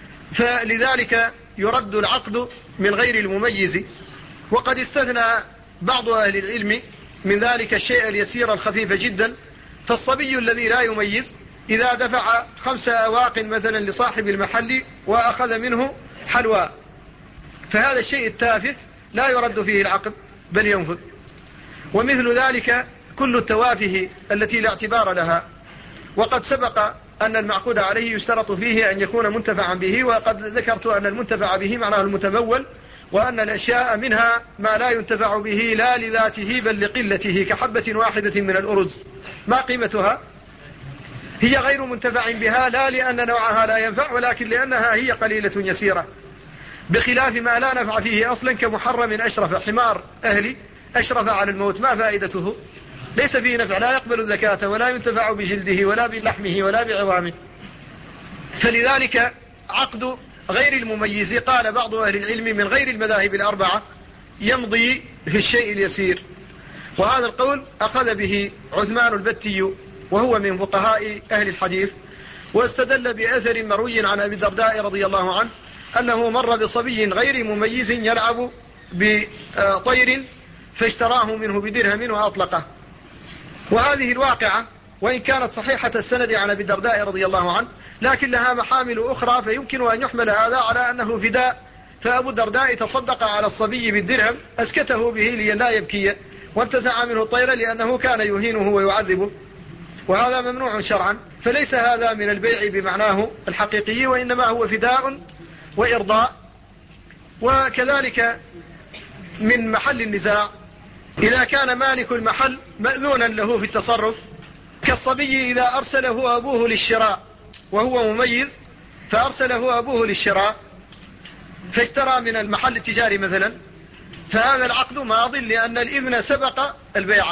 فلذلك يرد العقد من غير المميز. وقد استثنى بعض أهل العلم من ذلك الشيء اليسير الخفيف جدا، فالصبي الذي لا يميز إذا دفع 5 أواق مثلا لصاحب المحل وأخذ منه حلوى، فهذا الشيء التافه لا يرد فيه العقد بل ينفذ. ومثل ذلك كل التوافه التي لا اعتبار لها. وقد سبق أن المعقود عليه يشترط فيه أن يكون منتفعا به، وقد ذكرت أن المنتفع به معناه المتمول، وأن الأشياء منها ما لا ينتفع به لا لذاته بل لقلته، كحبة واحدة من الأرز ما قيمتها؟ هي غير منتفع بها لا لأن نوعها لا ينفع، ولكن لأنها هي قليلة يسيرة، بخلاف ما لا نفع فيه أصلا كمحرم أشرف، حمار أهلي أشرف على الموت ما فائدته؟ ليس فيه نفع، لا يقبل الزكاة ولا ينتفع بجلده ولا بلحمه ولا بعظامه. فلذلك عقد غير المميز قال بعض أهل العلم من غير المذاهب الأربعة يمضي في الشيء اليسير، وهذا القول أخذ به عثمان البتي وهو من فقهاء أهل الحديث، واستدل بأثر مروي عن أبي الدرداء رضي الله عنه أنه مر بصبي غير مميز يلعب بطير فاشتراه منه بدرهم وأطلقه. وهذه الواقعة وإن كانت صحيحة السند عن أبي الدرداء رضي الله عنه لكن لها محامل أخرى، فيمكن أن يحمل هذا على أنه فداء، فأبو الدرداء تصدق على الصبي بالدرهم أسكته به لئلا يبكي، وانتزع منه الطير لأنه كان يهينه ويعذبه، وهذا ممنوع شرعا، فليس هذا من البيع بمعناه الحقيقي، وإنما هو فداء وإرضاء. وكذلك من محل النزاع إذا كان مالك المحل مأذونا له في التصرف، كالصبي إذا أرسله أبوه للشراء وهو مميز، فأرسله أبوه للشراء فاشترى من المحل التجاري مثلا، فهذا العقد ماض لأن الإذن سبق البيع،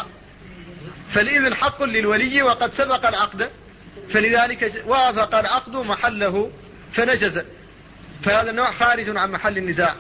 فالإذن حق للولي وقد سبق العقد، فلذلك وافق العقد محله فنجز، فهذا النوع خارج عن محل النزاع.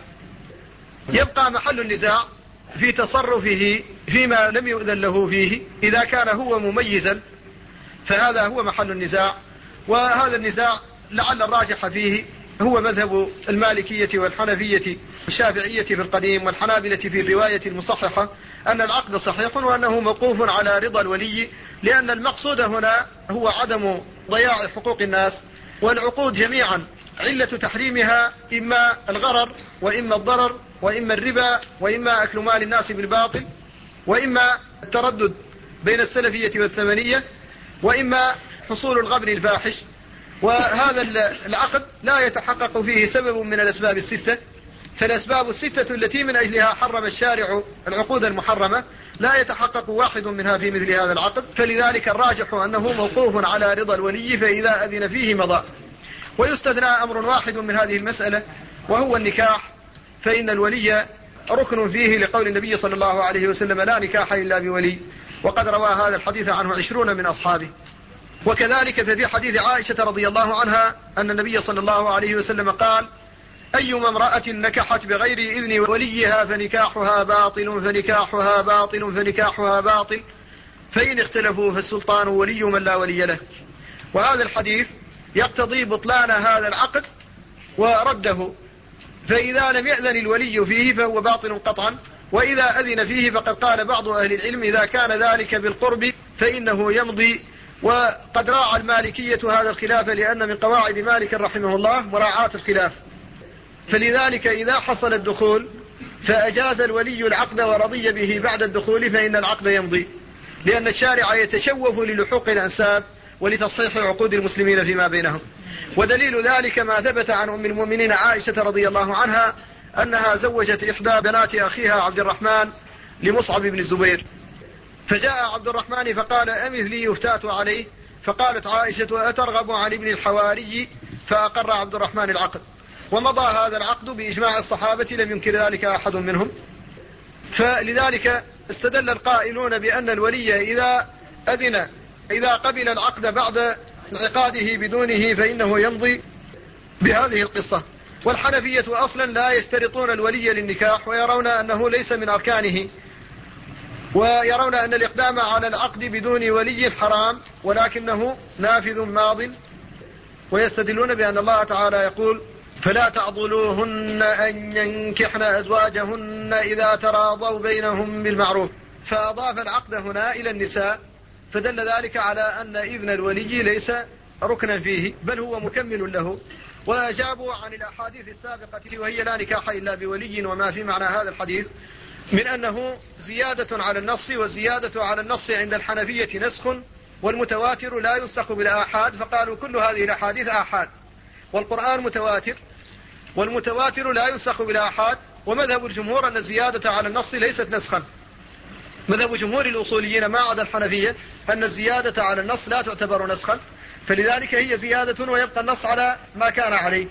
يبقى محل النزاع في تصرفه فيما لم يؤذن له فيه، إذا كان هو مميزا فهذا هو محل النزاع. وهذا النزاع لعل الراجح فيه هو مذهب المالكية والحنفية والشافعية في القديم والحنابلة في الرواية المصححة أن العقد صحيح وأنه موقوف على رضا الولي، لأن المقصود هنا هو عدم ضياع حقوق الناس، والعقود جميعا علة تحريمها إما الغرر وإما الضرر وإما الربا وإما أكل مال الناس بالباطل وإما التردد بين السلفية والثمنية وإما حصول الغبن الفاحش. وهذا العقد لا يتحقق فيه سبب من الأسباب الستة، فالأسباب الستة التي من أجلها حرم الشارع العقود المحرمة لا يتحقق واحد منها في مثل هذا العقد، فلذلك الراجح أنه موقوف على رضا الولي، فإذا أذن فيه مضى. ويستثنى أمر واحد من هذه المسألة وهو النكاح، فإن الولي ركن فيه لقول النبي صلى الله عليه وسلم لا نكاح إلا بولي، وقد روى هذا الحديث عنه 20 من أصحابه. وكذلك ففي حديث عائشة رضي الله عنها أن النبي صلى الله عليه وسلم قال أيما امرأة نكحت بغير إذن وليها فنكاحها باطل فنكاحها باطل فنكاحها باطل، فإن اختلفوا فالسلطان ولي من لا ولي له. وهذا الحديث يقتضي بطلان هذا العقد ورده، فإذا لم يأذن الولي فيه فهو باطل قطعا، وإذا أذن فيه فقد قال بعض أهل العلم إذا كان ذلك بالقرب فإنه يمضي. وقد راعى المالكية هذا الخلاف، لأن من قواعد مالك رحمه الله مراعاة الخلاف، فلذلك إذا حصل الدخول فأجاز الولي العقد ورضي به بعد الدخول فإن العقد يمضي، لأن الشارع يتشوف للحوق الأنساب ولتصحيح عقود المسلمين فيما بينهم. ودليل ذلك ما ثبت عن أم المؤمنين عائشة رضي الله عنها أنها زوجت إحدى بنات أخيها عبد الرحمن لمصعب بن الزبير، فجاء عبد الرحمن فقال أمثلي يفتات عليه، فقالت عائشة أترغب عن ابن الحواري، فأقر عبد الرحمن العقد، ومضى هذا العقد بإجماع الصحابة لم ينكر ذلك أحد منهم. فلذلك استدل القائلون بأن الولي إذا قبل العقد بعد انعقاده بدونه فإنه يمضي بهذه القصة. والحنفية أصلا لا يشترطون الولي للنكاح، ويرون أنه ليس من أركانه، ويرون أن الإقدام على العقد بدون ولي حرام ولكنه نافذ ماض، ويستدلون بأن الله تعالى يقول فلا تعضلوهن أن ينكحن أزواجهن إذا تراضوا بينهم بالمعروف، فأضاف العقد هنا إلى النساء، فدل ذلك على أن إذن الولي ليس ركنا فيه بل هو مكمل له. وأجابوا عن الأحاديث السابقة وهي لا نكاح إلا بولي وما في معنى هذا الحديث من أنه زيادة على النص، والزيادة على النص عند الحنفية نسخ، والمتواتر لا ينسخ بالآحاد، فقالوا كل هذه الأحاديث آحاد، والقرآن متواتر والمتواتر لا ينسخ بالآحاد. ومذهب الجمهور أن الزيادة على النص ليست نسخا، مذهب جمهور الأصوليين ما عدا الحنفية أن الزيادة على النص لا تعتبر نسخا، فلذلك هي زيادة ويبقى النص على ما كان عليه.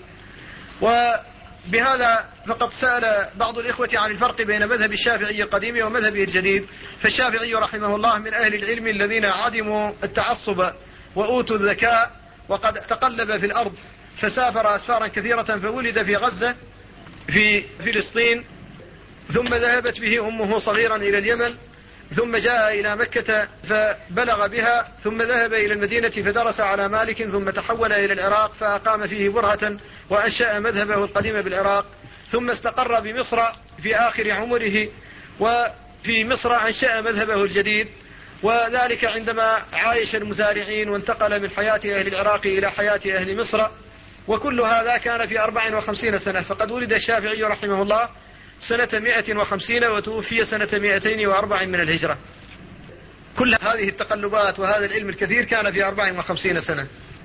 وبهذا فقد سأل بعض الإخوة عن الفرق بين مذهب الشافعي القديم ومذهبه الجديد، فالشافعي رحمه الله من أهل العلم الذين عدموا التعصب وأوتوا الذكاء، وقد تقلب في الأرض فسافر أسفارا كثيرة فولد في غزة في فلسطين، ثم ذهبت به أمه صغيرا إلى اليمن، ثم جاء إلى مكة فبلغ بها، ثم ذهب إلى المدينة فدرس على مالك، ثم تحول إلى العراق فأقام فيه برهة وأنشأ مذهبه القديم بالعراق، ثم استقر بمصر في آخر عمره، وفي مصر أنشأ مذهبه الجديد، وذلك عندما عايش المزارعين وانتقل من حياة أهل العراق إلى حياة أهل مصر، وكل هذا كان في 54 سنة. فقد ولد الشافعي رحمه الله سنة 150 وتوفي سنة 204 من الهجرة. كل هذه التقلبات وهذا العلم الكثير كان في 54 سنة.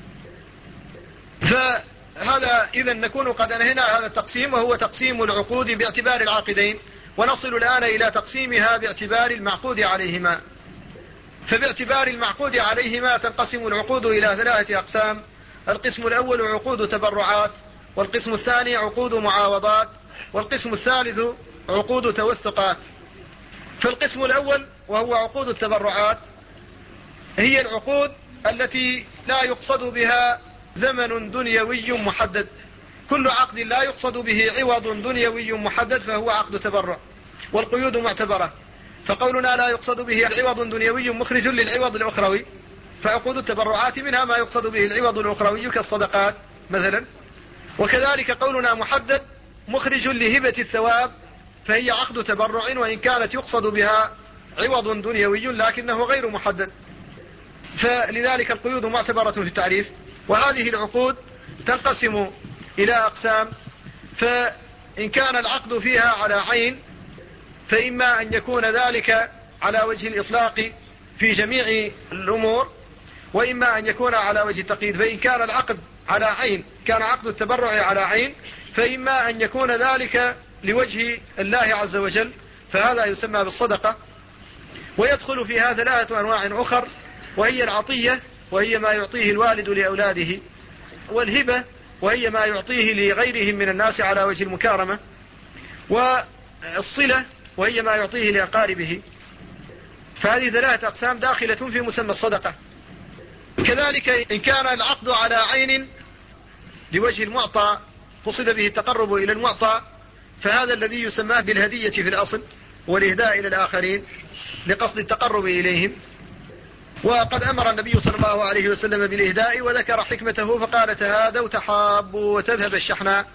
فهذا إذا نكون قد أنهينا هذا التقسيم، وهو تقسيم العقود باعتبار العاقدين، ونصل الآن إلى تقسيمها باعتبار المعقود عليهما. فباعتبار المعقود عليهما تنقسم العقود إلى 3 أقسام. القسم الأول عقود تبرعات، والقسم الثاني عقود معاوضات، والقسم الثالث عقود توثقات. فالقسم الأول وهو عقود التبرعات هي العقود التي لا يقصد بها ثمن دنيوي محدد. كل عقد لا يقصد به عوض دنيوي محدد فهو عقد تبرع، والقيود معتبرة. فقولنا لا يقصد به عوض دنيوي مخرج للعوض الأخروي، فعقود التبرعات منها ما يقصد به العوض الأخروي كالصدقات مثلا. وكذلك قولنا محدد مخرج لهبة الثواب، فهي عقد تبرع وإن كانت يقصد بها عوض دنيوي لكنه غير محدد، فلذلك القيود معتبرة في التعريف. وهذه العقود تنقسم إلى أقسام. فإن كان العقد فيها على عين فإما أن يكون ذلك على وجه الإطلاق في جميع الأمور، وإما أن يكون على وجه التقييد. فإن كان العقد على عين، كان عقد التبرع على عين، فإما أن يكون ذلك لوجه الله عز وجل فهذا يسمى بالصدقة. ويدخل فيها 3 أنواع أخر، وهي العطية وهي ما يعطيه الوالد لأولاده، والهبة وهي ما يعطيه لغيرهم من الناس على وجه المكارمة، والصلة وهي ما يعطيه لأقاربه. فهذه 3 أقسام داخلة في مسمى الصدقة. كذلك إن كان العقد على عين لوجه المعطى قصد به التقرب إلى المعطى، فهذا الذي يسمى بالهدية في الأصل، والإهداء إلى الآخرين لقصد التقرب إليهم. وقد أمر النبي صلى الله عليه وسلم بالإهداء وذكر حكمته فقال تهادوا تحابوا وتذهب الشحناء.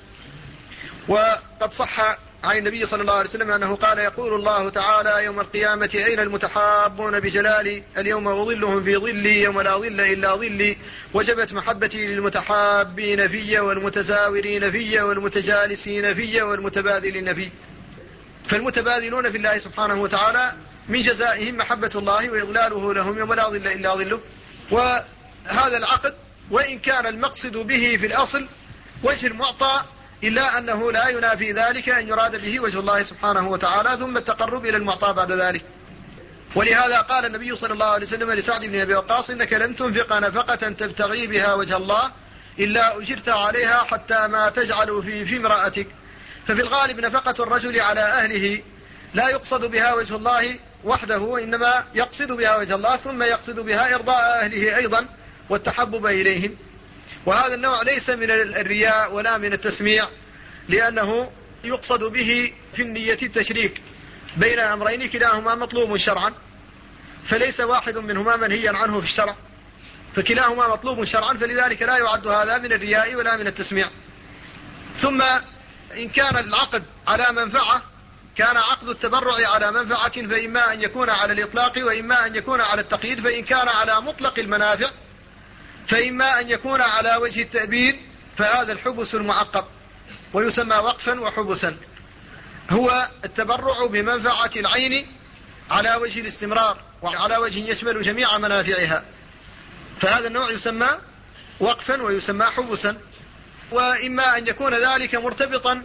وقد صح عن النبي صلى الله عليه وسلم أنه قال يقول الله تعالى يوم القيامة أين المتحابون بجلالي اليوم أظلهم في ظلي يوم لا ظل إلا ظلي وجبت محبتي للمتحابين في والمتزاورين في والمتجالسين في والمتبادلين في. فالمتبادلون في الله سبحانه وتعالى من جزائهم محبة الله وإضلاله لهم يوم لا ظل إلا ظله. وهذا العقد وإن كان المقصد به في الأصل وجه المعطى، إلا أنه لا ينافي ذلك أن يراد به وجه الله سبحانه وتعالى ثم التقرب إلى المعطى بعد ذلك. ولهذا قال النبي صلى الله عليه وسلم لسعد بن أبي وقاص إنك لن تنفق نفقة تبتغي بها وجه الله إلا أجرت عليها حتى ما تجعل في امرأتك. ففي الغالب نفقة الرجل على أهله لا يقصد بها وجه الله وحده، وإنما يقصد بها وجه الله ثم يقصد بها إرضاء أهله أيضا والتحبب إليهم. وهذا النوع ليس من الرياء ولا من التسميع، لأنه يقصد به في النية التشريك بين أمرين كلاهما مطلوب شرعا، فليس واحد منهما منهيا عنه في الشرع، فكلاهما مطلوب شرعا، فلذلك لا يعد هذا من الرياء ولا من التسميع. ثم إن كان العقد على منفعة كان عقد التبرع على منفعة، فإما أن يكون على الإطلاق وإما أن يكون على التقييد. فإن كان على مطلق المنافع فإما أن يكون على وجه التأبيد، فهذا الحبس المعقب ويسمى وقفا وحبسا، هو التبرع بمنفعة العين على وجه الاستمرار وعلى وجه يشمل جميع منافعها، فهذا النوع يسمى وقفا ويسمى حبسا. وإما أن يكون ذلك مرتبطا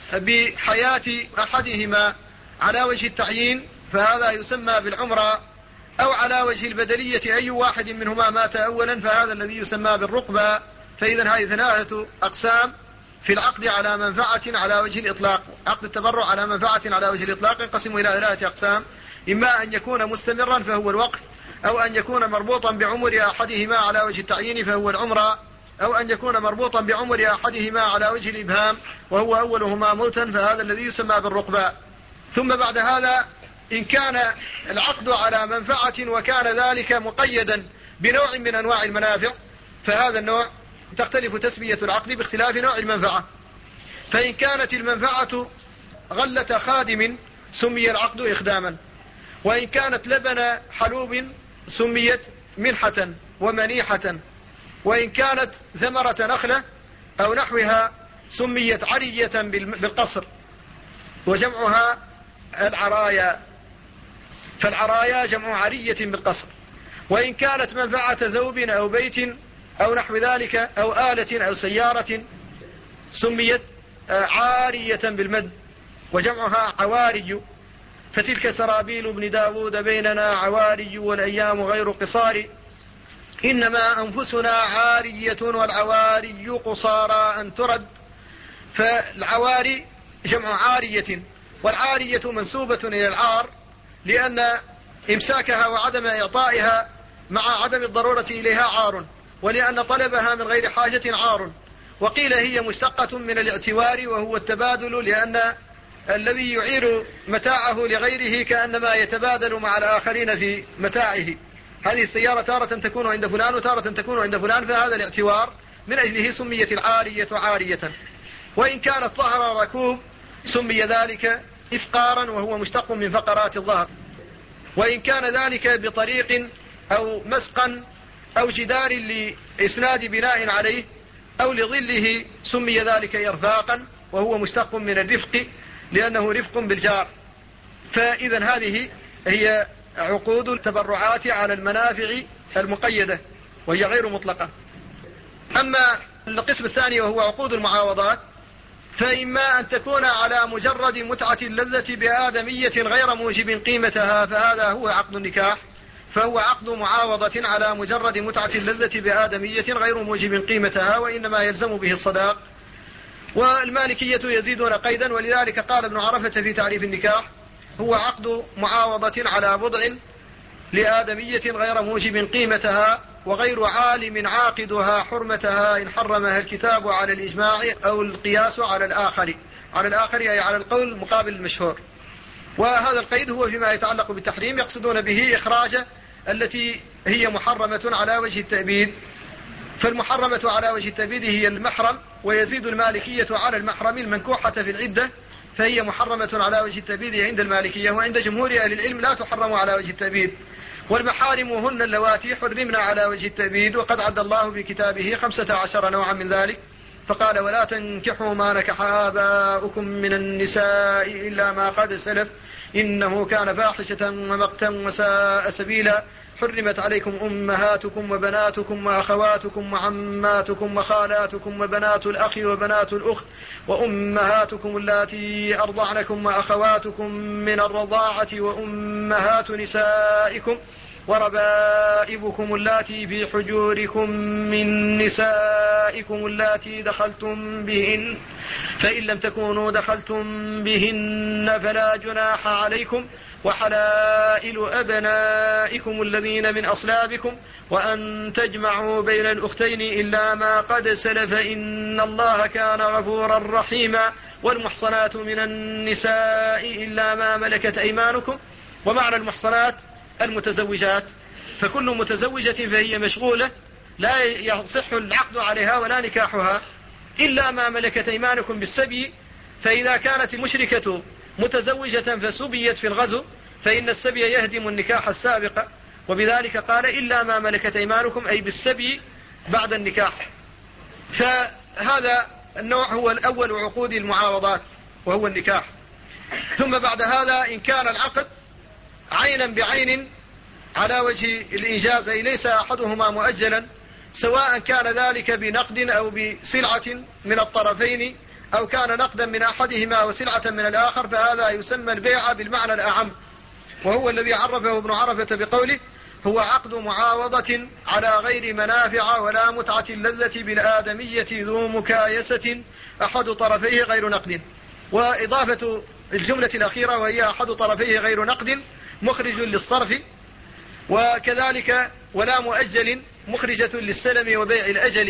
بحياة أحدهما على وجه التعيين، فهذا يسمى بالعمرة، أو على وجه البدلية أي واحد منهما مات أولا فهذا الذي يسمى بالرقبة. فإذا هذه 3 أقسام في العقد على منفعة على وجه الإطلاق. عقد التبرع على منفعة على وجه الإطلاق ينقسم إلى 3 أقسام، إما أن يكون مستمرا فهو الوقف، أو أن يكون مربوطا بعمر أحدهما على وجه التعيين فهو العمرة، أو أن يكون مربوطا بعمر أحدهما على وجه الإبهام وهو أولهما موتا، فهذا الذي يسمى بالرقباء. ثم بعد هذا إن كان العقد على منفعة وكان ذلك مقيدا بنوع من أنواع المنافع، فهذا النوع تختلف تسمية العقد باختلاف نوع المنفعة. فإن كانت المنفعة غلة خادم سمي العقد إخداما، وإن كانت لبن حلوب سميت منحة ومنيحة، وإن كانت ثمرة نخلة أو نحوها سميت عرية بالقصر، وجمعها العرايا، فالعرايا جمع عرية بالقصر. وإن كانت منفعة ثوب أو بيت أو نحو ذلك أو آلة أو سيارة سميت عارية بالمد، وجمعها عواري. فتلك سرابيل ابن داود بيننا عواري والأيام غير قصار، إنما أنفسنا عارية والعواري قصارى أن ترد. فالعواري جمع عارية، والعارية منسوبة إلى العار لأن إمساكها وعدم إعطائها مع عدم الضرورة إليها عار، ولأن طلبها من غير حاجة عار. وقيل هي مشتقة من الاعتوار وهو التبادل، لأن الذي يعير متاعه لغيره كأنما يتبادل مع الآخرين في متاعه. هذه السيارة تارة تكون عند فلان وتارة تكون عند فلان، فهذا الاعتوار من أجله سميت العارية عارية. وإن كانت ظهر ركوب سمي ذلك إفقارا وهو مشتق من فقرات الظهر. وإن كان ذلك بطريق أو مسقا أو جدار لإسناد بناء عليه أو لظله سمي ذلك إرفاقا وهو مشتق من الرفق لأنه رفق بالجار. فإذا هذه هي عقود التبرعات على المنافع المقيدة وهي غير مطلقة. أما القسم الثاني وهو عقود المعاوضات، فإما أن تكون على مجرد متعة اللذة بآدمية غير موجب قيمتها، فهذا هو عقد النكاح، فهو عقد معاوضة على مجرد متعة اللذة بآدمية غير موجب قيمتها، وإنما يلزم به الصداق. والمالكية يزيدون قيدا، ولذلك قال ابن عرفة في تعريف النكاح: هو عقد معاوضة على بضع لآدمية غير موجب قيمتها وغير عالم عاقدها حرمتها إن حرمها الكتاب على الإجماع أو القياس على الآخر أي على القول مقابل المشهور. وهذا القيد هو فيما يتعلق بالتحريم، يقصدون به إخراج التي هي محرمة على وجه التأبيد. فالمحرمة على وجه التأبيد هي المحرم، ويزيد المالكية على المحرم المنكوحة في العدة، فهي محرمة على وجه التأبيد عند المالكية، وعند جمهور أهل العلم لا تحرم على وجه التأبيد. والمحارم هن اللواتي حرمنا على وجه التأبيد، وقد عد الله في كتابه 15 نوعا من ذلك، فقال: ولا تنكحوا ما نكح آباؤكم من النساء إلا ما قد سلف إنه كان فاحشة ومقتا وساء سبيلا. حرمت عليكم أمهاتكم وبناتكم وأخواتكم وعماتكم وخالاتكم وبنات الأخ وبنات الأخت وأمهاتكم اللاتي أرضعنكم وأخواتكم من الرضاعة وأمهات نسائكم وربائبكم اللاتي في حجوركم من نسائكم اللاتي دخلتم بهن، فإن لم تكونوا دخلتم بهن فلا جناح عليكم، وحلائل أبنائكم الذين من أصلابكم، وأن تجمعوا بين الأختين إلا ما قد سلف إن الله كان غفورا رحيما. والمحصنات من النساء إلا ما ملكت أيمانكم. ومعنى المحصنات المتزوجات، فكل متزوجة فهي مشغولة لا يصح العقد عليها ولا نكاحها إلا ما ملكت أيمانكم بالسبي. فإذا كانت المشركة متزوجة فسبيت في الغزو فإن السبي يهدم النكاح السابق، وبذلك قال: إلا ما ملكت أيمانكم، أي بالسبي بعد النكاح. فهذا النوع هو الأول عقود المعاوضات وهو النكاح. ثم بعد هذا إن كان العقد عينا بعين على وجه الإنجاز، أي ليس أحدهما مؤجلا، سواء كان ذلك بنقد أو بسلعة من الطرفين، أو كان نقدا من أحدهما وسلعة من الآخر، فهذا يسمى البيع بالمعنى الأعم، وهو الذي عرفه ابن عرفة بقوله: هو عقد معاوضة على غير منافع ولا متعة اللذة بالآدمية ذو مكايسة أحد طرفيه غير نقد. وإضافة الجملة الأخيرة وهي أحد طرفيه غير نقد مخرج للصرف، وكذلك ولا مؤجل مخرجة للسلم وبيع الأجل.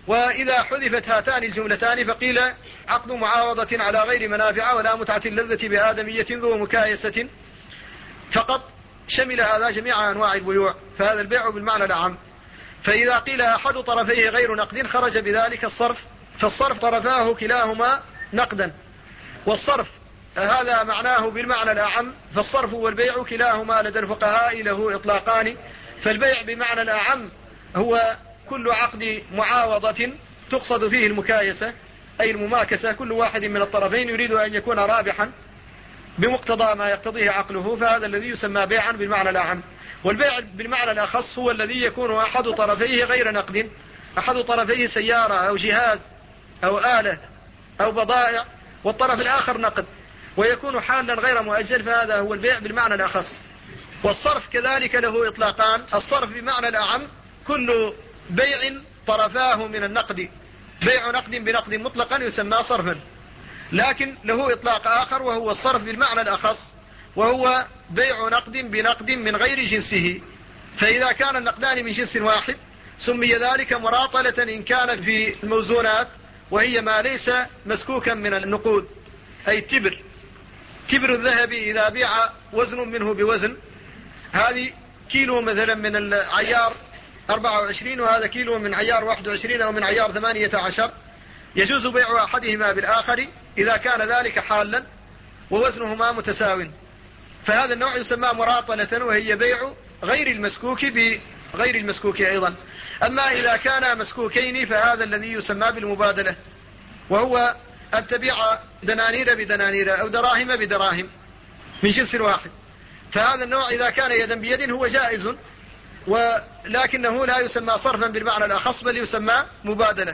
وإذا حذفت هاتان الجملتان فقيل عقد معاوضة على غير منافع ولا متعة اللذة بآدمية ذو مكايسة فقط، شمل هذا جميع أنواع البيوع، فهذا البيع بالمعنى الأعم. فإذا قيل أحد طرفيه غير نقد خرج بذلك الصرف، فالصرف طرفاه كلاهما نقدا، والصرف هذا معناه بالمعنى الأعم، فالصرف والبيع كلاهما لدى الفقهاء له إطلاقان. فالبيع بمعنى الأعم هو كل عقد معاوضة تقصد فيه المكايسة أي المماكسة، كل واحد من الطرفين يريد أن يكون رابحا بمقتضى ما يقتضيه عقله، فهذا الذي يسمى بيعا بالمعنى الأعم. والبيع بالمعنى الأخص هو الذي يكون أحد طرفيه غير نقد، أحد طرفيه سيارة أو جهاز أو آلة أو بضائع، والطرف الآخر نقد ويكون حالا غير مؤجل، فهذا هو البيع بالمعنى الأخص. والصرف كذلك له إطلاقان، الصرف بمعنى الأعم كل بيع طرفاه من النقد، بيع نقد بنقد مطلقا يسمى صرفا، لكن له إطلاق آخر وهو الصرف بالمعنى الأخص، وهو بيع نقد بنقد من غير جنسه. فإذا كان النقدان من جنس واحد سمي ذلك مراطلة إن كان في الموزونات، وهي ما ليس مسكوكا من النقود، أي تبر الذهب إذا بيع وزن منه بوزن، هذه كيلو مثلا من العيار 24 وهذا كيلو من عيار 21 أو من عيار 18، يجوز بيع أحدهما بالآخر إذا كان ذلك حالا ووزنهما متساو، فهذا النوع يسمى مراطلة، وهي بيع غير المسكوك بغير المسكوك أيضا. أما إذا كان مسكوكين فهذا الذي يسمى بالمبادلة، وهو أن تبيع دنانير بدنانير أو دراهم بدراهم من جنس واحد، فهذا النوع إذا كان يدا بيد هو جائز، ولكنه لا يسمى صرفا بالمعنى الأخص بل يسمى مبادلة.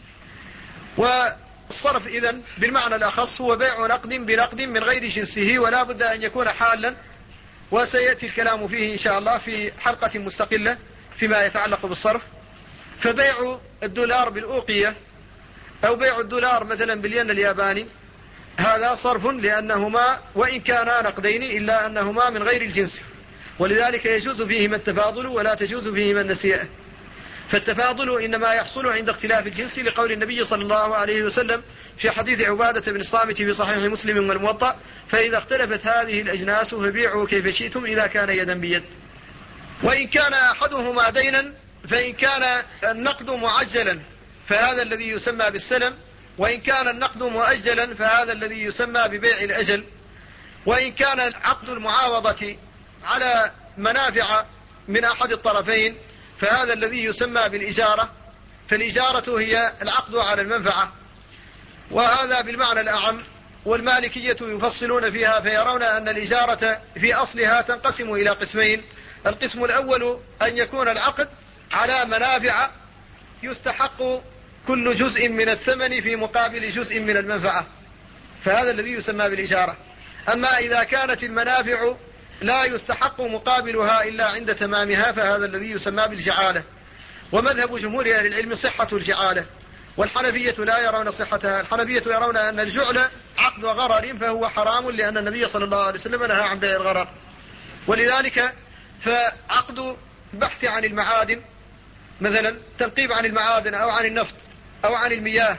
والصرف إذن بالمعنى الأخص هو بيع نقد بنقد من غير جنسه، ولا بد أن يكون حالا، وسيأتي الكلام فيه إن شاء الله في حلقة مستقلة فيما يتعلق بالصرف. فبيع الدولار بالأوقية أو بيع الدولار مثلا بالين الياباني هذا صرف، لأنهما وإن كانا نقدين إلا أنهما من غير الجنس، ولذلك يجوز فيهما التفاضل ولا تجوز فيهما النسيئة. فالتفاضل إنما يحصل عند اختلاف الجنس، لقول النبي صلى الله عليه وسلم في حديث عبادة بن الصامت في صحيح مسلم والموطأ: فإذا اختلفت هذه الأجناس فبيعوا كيف شئتم إذا كان يدا بيد. وإن كان أحدهما دينا، فإن كان النقد معجلا فهذا الذي يسمى بالسلم، وإن كان النقد مؤجلا فهذا الذي يسمى ببيع الأجل. وإن كان عقد المعاوضة على منافع من أحد الطرفين فهذا الذي يسمى بالإجارة، فالإجارة هي العقد على المنفعة، وهذا بالمعنى الأعم. والمالكية يفصلون فيها فيرون أن الإجارة في أصلها تنقسم إلى قسمين: القسم الأول أن يكون العقد على منافع يستحق كل جزء من الثمن في مقابل جزء من المنفعة، فهذا الذي يسمى بالإجارة. أما إذا كانت المنافع لا يستحق مقابلها إلا عند تمامها فهذا الذي يسمى بالجعالة. ومذهب جمهور أهل العلم صحة الجعالة، والحنفية لا يرون صحتها. الحنفية يرون أن الجعل عقد غرر فهو حرام، لأن النبي صلى الله عليه وسلم نهى عن بيع الغرر. ولذلك فعقد بحث عن المعادن مثلا، تنقيب عن المعادن أو عن النفط أو عن المياه،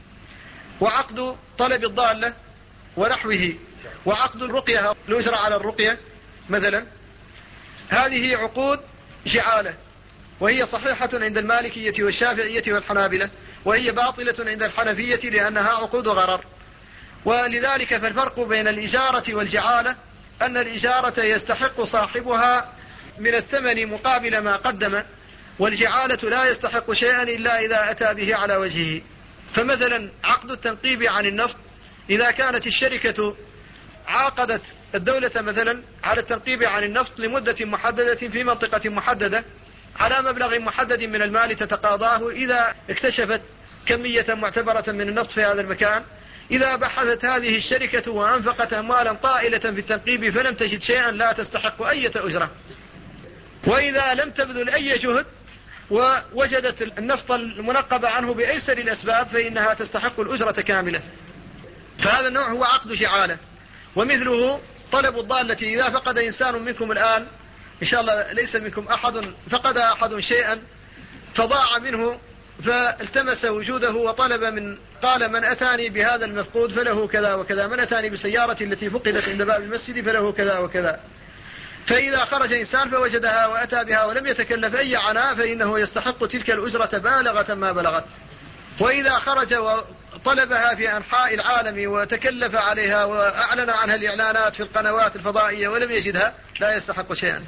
وعقد طلب الضالة ونحوه، وعقد الرقية الأجرة على الرقية مثلا، هذه عقود جعالة، وهي صحيحة عند المالكية والشافعية والحنابلة، وهي باطلة عند الحنفية لأنها عقود غرر. ولذلك فالفرق بين الإجارة والجعالة أن الإجارة يستحق صاحبها من الثمن مقابل ما قدم، والجعالة لا يستحق شيئا إلا إذا أتى به على وجهه. فمثلا عقد التنقيب عن النفط، إذا كانت الشركة عاقدت الدولة مثلا على التنقيب عن النفط لمدة محددة في منطقة محددة على مبلغ محدد من المال تتقاضاه، إذا اكتشفت كمية معتبرة من النفط في هذا المكان، إذا بحثت هذه الشركة وأنفقت أموالا طائلة في التنقيب فلم تجد شيئا لا تستحق أي أجرة. وإذا لم تبذل أي جهد ووجدت النفط المنقب عنه بأيسر الأسباب فإنها تستحق الأجرة كاملة. فهذا النوع هو عقد جعالة. ومثله طلب الضالة، إذا فقد إنسان منكم الآن إن شاء الله ليس منكم أحد، فقد أحد شيئا فضاع منه فالتمس وجوده وطلب قال من أتاني بهذا المفقود فله كذا وكذا، من أتاني بسيارة التي فقدت عند باب المسجد فله كذا وكذا. فإذا خرج إنسان فوجدها وأتى بها ولم يتكلف أي عناء فإنه يستحق تلك الأجرة بالغة ما بلغت. وإذا خرج وطلبها في أنحاء العالم وتكلف عليها وأعلن عنها الإعلانات في القنوات الفضائية ولم يجدها لا يستحق شيئا،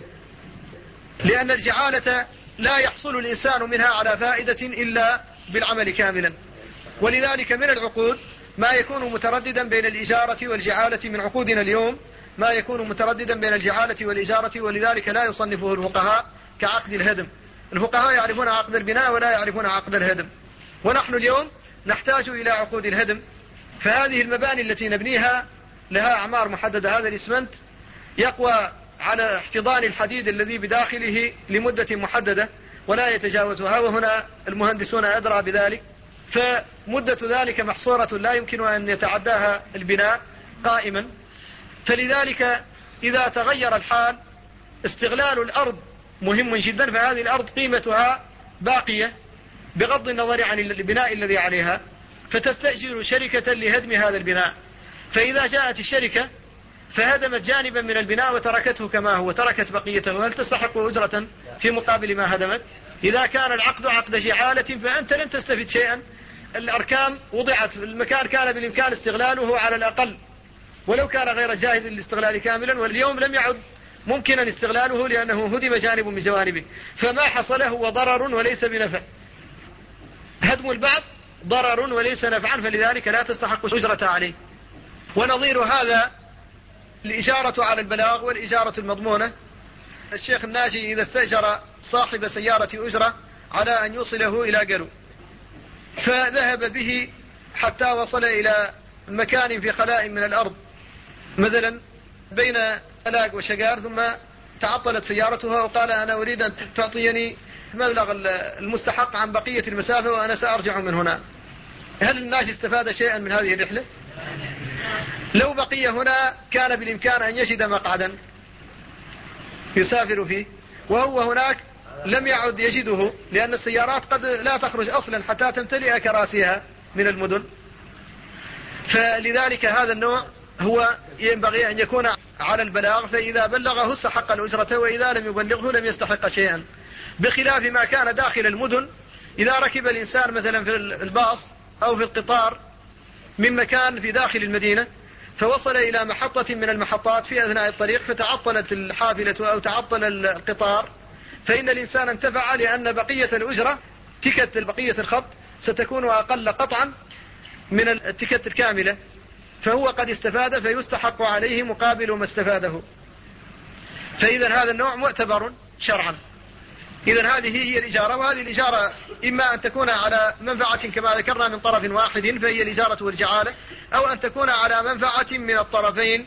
لأن الجعالة لا يحصل الإنسان منها على فائدة إلا بالعمل كاملا. ولذلك من العقود ما يكون مترددا بين الإجارة والجعالة، من عقودنا اليوم ما يكون مترددا بين الجعالة والإجارة، ولذلك لا يصنفه الفقهاء كعقد الهدم. الفقهاء يعرفون عقد البناء ولا يعرفون عقد الهدم، ونحن اليوم نحتاج إلى عقود الهدم. فهذه المباني التي نبنيها لها أعمار محددة، هذا الإسمنت يقوى على احتضان الحديد الذي بداخله لمدة محددة ولا يتجاوزها، وهنا المهندسون أدرى بذلك، فمدة ذلك محصورة لا يمكن أن يتعداها البناء قائما. فلذلك إذا تغير الحال استغلال الأرض مهم جدا، فهذه الأرض قيمتها باقية بغض النظر عن البناء الذي عليها، فتستأجر شركة لهدم هذا البناء. فإذا جاءت الشركة فهدمت جانبا من البناء وتركته كما هو، تركت بقيته، هل تستحق أجرة في مقابل ما هدمت؟ إذا كان العقد عقد جعالة فأنت لم تستفد شيئا. الأركام وضعت، المكان كان بالإمكان استغلاله على الأقل ولو كان غير جاهز للاستغلال كاملا، واليوم لم يعد ممكنا استغلاله لأنه هدم جانب من جوانبه، فما حصل هو ضرر وليس بنفع. هدم البعض ضرر وليس نفعا، فلذلك لا تستحق أجرة عليه. ونظير هذا الإجارة على البلاغ والإجارة المضمونة. الشيخ الناجي إذا استأجر صاحب سيارة أجرة على أن يوصله إلى قرو، فذهب به حتى وصل إلى مكان في خلاء من الأرض مثلا بين ألاق وشقار، ثم تعطلت سيارتها وقال أنا أريد أن تعطيني مبلغ المستحق عن بقية المسافة وأنا سأرجع من هنا. هل الناجي استفاد شيئا من هذه الرحلة؟ لو بقي هنا كان بالإمكان أن يجد مقعدا يسافر فيه، وهو هناك لم يعد يجده، لأن السيارات قد لا تخرج أصلا حتى تمتلئ كراسيها من المدن. فلذلك هذا النوع هو ينبغي أن يكون على البلاغ، فإذا بلغه استحق الأجرة، وإذا لم يبلغه لم يستحق شيئا، بخلاف ما كان داخل المدن. إذا ركب الإنسان مثلا في الباص أو في القطار من مكان في داخل المدينة فوصل إلى محطة من المحطات في أثناء الطريق فتعطلت الحافلة أو تعطل القطار، فإن الإنسان انتفع، لأن بقية الأجرة تكت بقية الخط ستكون أقل قطعا من التكت الكاملة، فهو قد استفاد فيستحق عليه مقابل ما استفاده. فإذا هذا النوع معتبر شرعا. إذا هذه هي الإجارة، وهذه الإجارة إما أن تكون على منفعة كما ذكرنا من طرف واحد فهي الإجارة والجعالة، أو أن تكون على منفعة من الطرفين،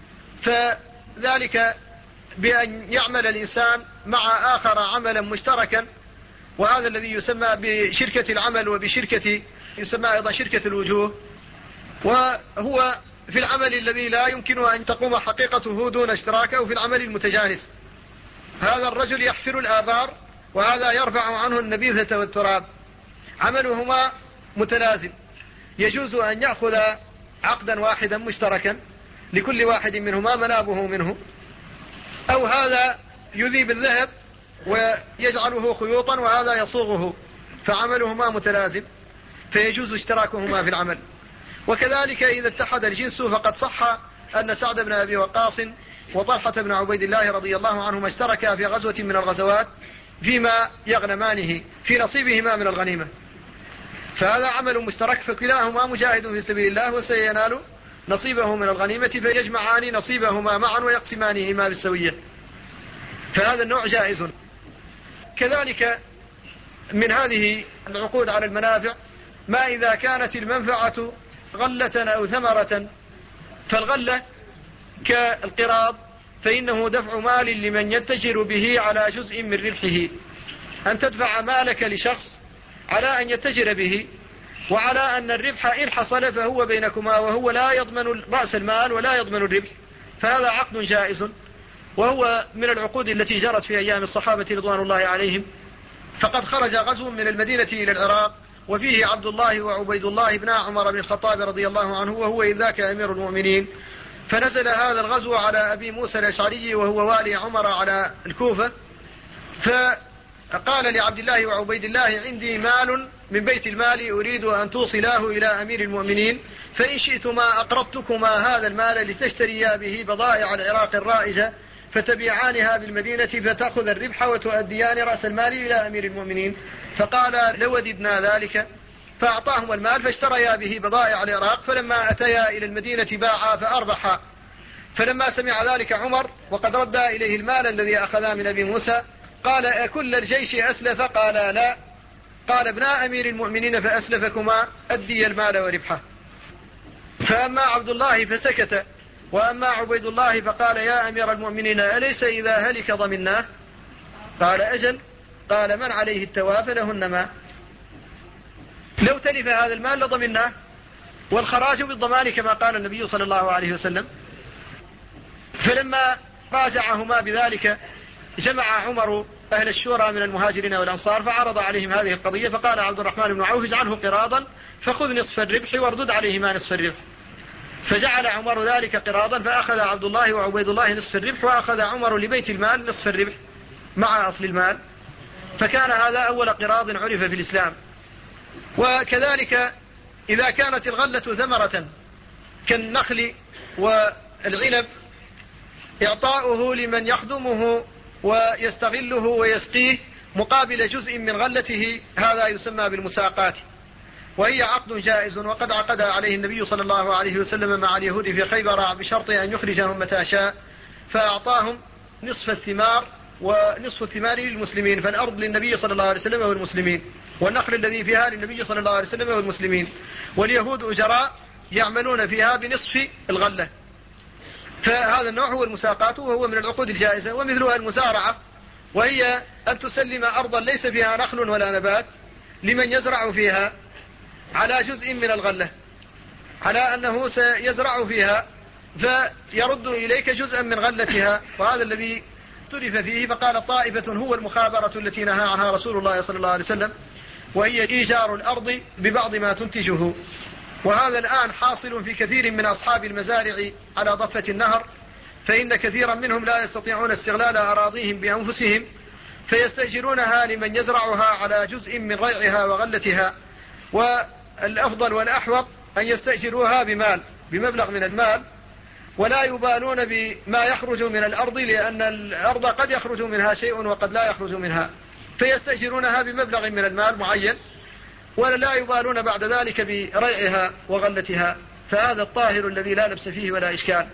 فذلك بأن يعمل الإنسان مع آخر عملا مشتركا، وهذا الذي يسمى بشركة العمل وبشركة يسمى أيضا شركة الوجوه، وهو في العمل الذي لا يمكن أن تقوم حقيقته دون اشتراك، أو في العمل المتجانس. هذا الرجل يحفر الآبار وهذا يرفع عنه النبيذة والتراب، عملهما متلازم، يجوز أن يأخذ عقدا واحدا مشتركا لكل واحد منهما منابه منه، أو هذا يذيب الذهب ويجعله خيوطا وهذا يصوغه، فعملهما متلازم فيجوز اشتراكهما في العمل. وكذلك إذا اتحد الجنس فقد صح أن سعد بن أبي وقاص وطلحة بن عبيد الله رضي الله عنهما اشتركا في غزوة من الغزوات فيما يغنمانه في نصيبهما من الغنيمة، فهذا عمل مشترك، فكلاهما مجاهد في سبيل الله وسينال نصيبه من الغنيمة، فيجمعان نصيبهما معا ويقسمانهما بالسوية، فهذا النوع جائز. كذلك من هذه العقود على المنافع ما إذا كانت المنفعة غلة أو ثمرة، فالغلة كالقراض فإنه دفع مال لمن يتجر به على جزء من ربحه، أن تدفع مالك لشخص على أن يتجر به، وعلى أن الربح إن حصل فهو بينكما، وهو لا يضمن رأس المال ولا يضمن الربح، فهذا عقد جائز، وهو من العقود التي جرت في أيام الصحابة رضوان الله عليهم، فقد خرج غزو من المدينة إلى العراق وفيه عبد الله وعبيد الله بن عمر بن الخطاب رضي الله عنه وهو إذ ذاك أمير المؤمنين. فنزل هذا الغزو على أبي موسى الأشعري وهو والي عمر على الكوفة، فقال لعبد الله وعبيد الله: عندي مال من بيت المال أريد أن توصلاه إلى أمير المؤمنين، فإن شئتما أقرضتكما هذا المال لتشتريا به بضائع العراق الرائجة فتبيعانها بالمدينة فتأخذ الربح وتؤديان رأس المال إلى أمير المؤمنين. فقال: لوددنا ذلك. فأعطاهم المال فاشتريا به بضائع العراق، فلما أتيا إلى المدينة باعا فأربحا. فلما سمع ذلك عمر وقد رد إليه المال الذي أخذا من أبي موسى قال: أكل الجيش أسلف؟ قال: لا. قال: ابنا أمير المؤمنين فأسلفكما أدي المال وربحه. فأما عبد الله فسكت، وأما عبيد الله فقال: يا أمير المؤمنين أليس إذا هلك ضمناه؟ قال: أجل. قال: من عليه التواف لهن ما. لو تلف هذا المال لضمناه، والخراج بالضمان كما قال النبي صلى الله عليه وسلم. فلما راجعهما بذلك جمع عمر أهل الشورى من المهاجرين والأنصار فعرض عليهم هذه القضية، فقال عبد الرحمن بن عوف: اجعله قراضا فخذ نصف الربح واردد عليهما نصف الربح. فجعل عمر ذلك قراضا، فأخذ عبد الله وعبيد الله نصف الربح، وأخذ عمر لبيت المال نصف الربح مع أصل المال. فكان هذا أول قراض عرف في الإسلام. وكذلك إذا كانت الغلة ثمرة كالنخل والعنب إعطاؤه لمن يخدمه ويستغله ويسقيه مقابل جزء من غلته هذا يسمى بالمساقات، وهي عقد جائز، وقد عقد عليه النبي صلى الله عليه وسلم مع اليهود في خيبر بشرط أن يخرجهم متى شاء، فأعطاهم نصف الثمار ونصف الثمار للمسلمين، فالأرض للنبي صلى الله عليه وسلم والمسلمين، والنخل الذي فيها للنبي صلى الله عليه وسلم والمسلمين، واليهود أجراء يعملون فيها بنصف الغلة. فهذا النوع هو المساقات، وهو من العقود الجائزة. ومثلها المزارعة، وهي أن تسلم أرضا ليس فيها نخل ولا نبات لمن يزرع فيها على جزء من الغلة، على أنه سيزرع فيها فيرد إليك جزءا من غلتها، وهذا الذي اختلف فيه. فقال طائفة: هو المخابرة التي نهى عنها رسول الله صلى الله عليه وسلم، وهي إيجار الأرض ببعض ما تنتجه. وهذا الآن حاصل في كثير من أصحاب المزارع على ضفة النهر، فإن كثيرا منهم لا يستطيعون استغلال أراضيهم بأنفسهم فيستأجرونها لمن يزرعها على جزء من ريعها وغلتها. والأفضل والأحوط أن يستأجروها بمبلغ من المال، ولا يبالون بما يخرج من الأرض، لأن الأرض قد يخرج منها شيء وقد لا يخرج منها، فيستأجرونها بمبلغ من المال معين، ولا يبالون بعد ذلك بريعها وغلتها. فهذا الطاهر الذي لا لبس فيه ولا إشكال.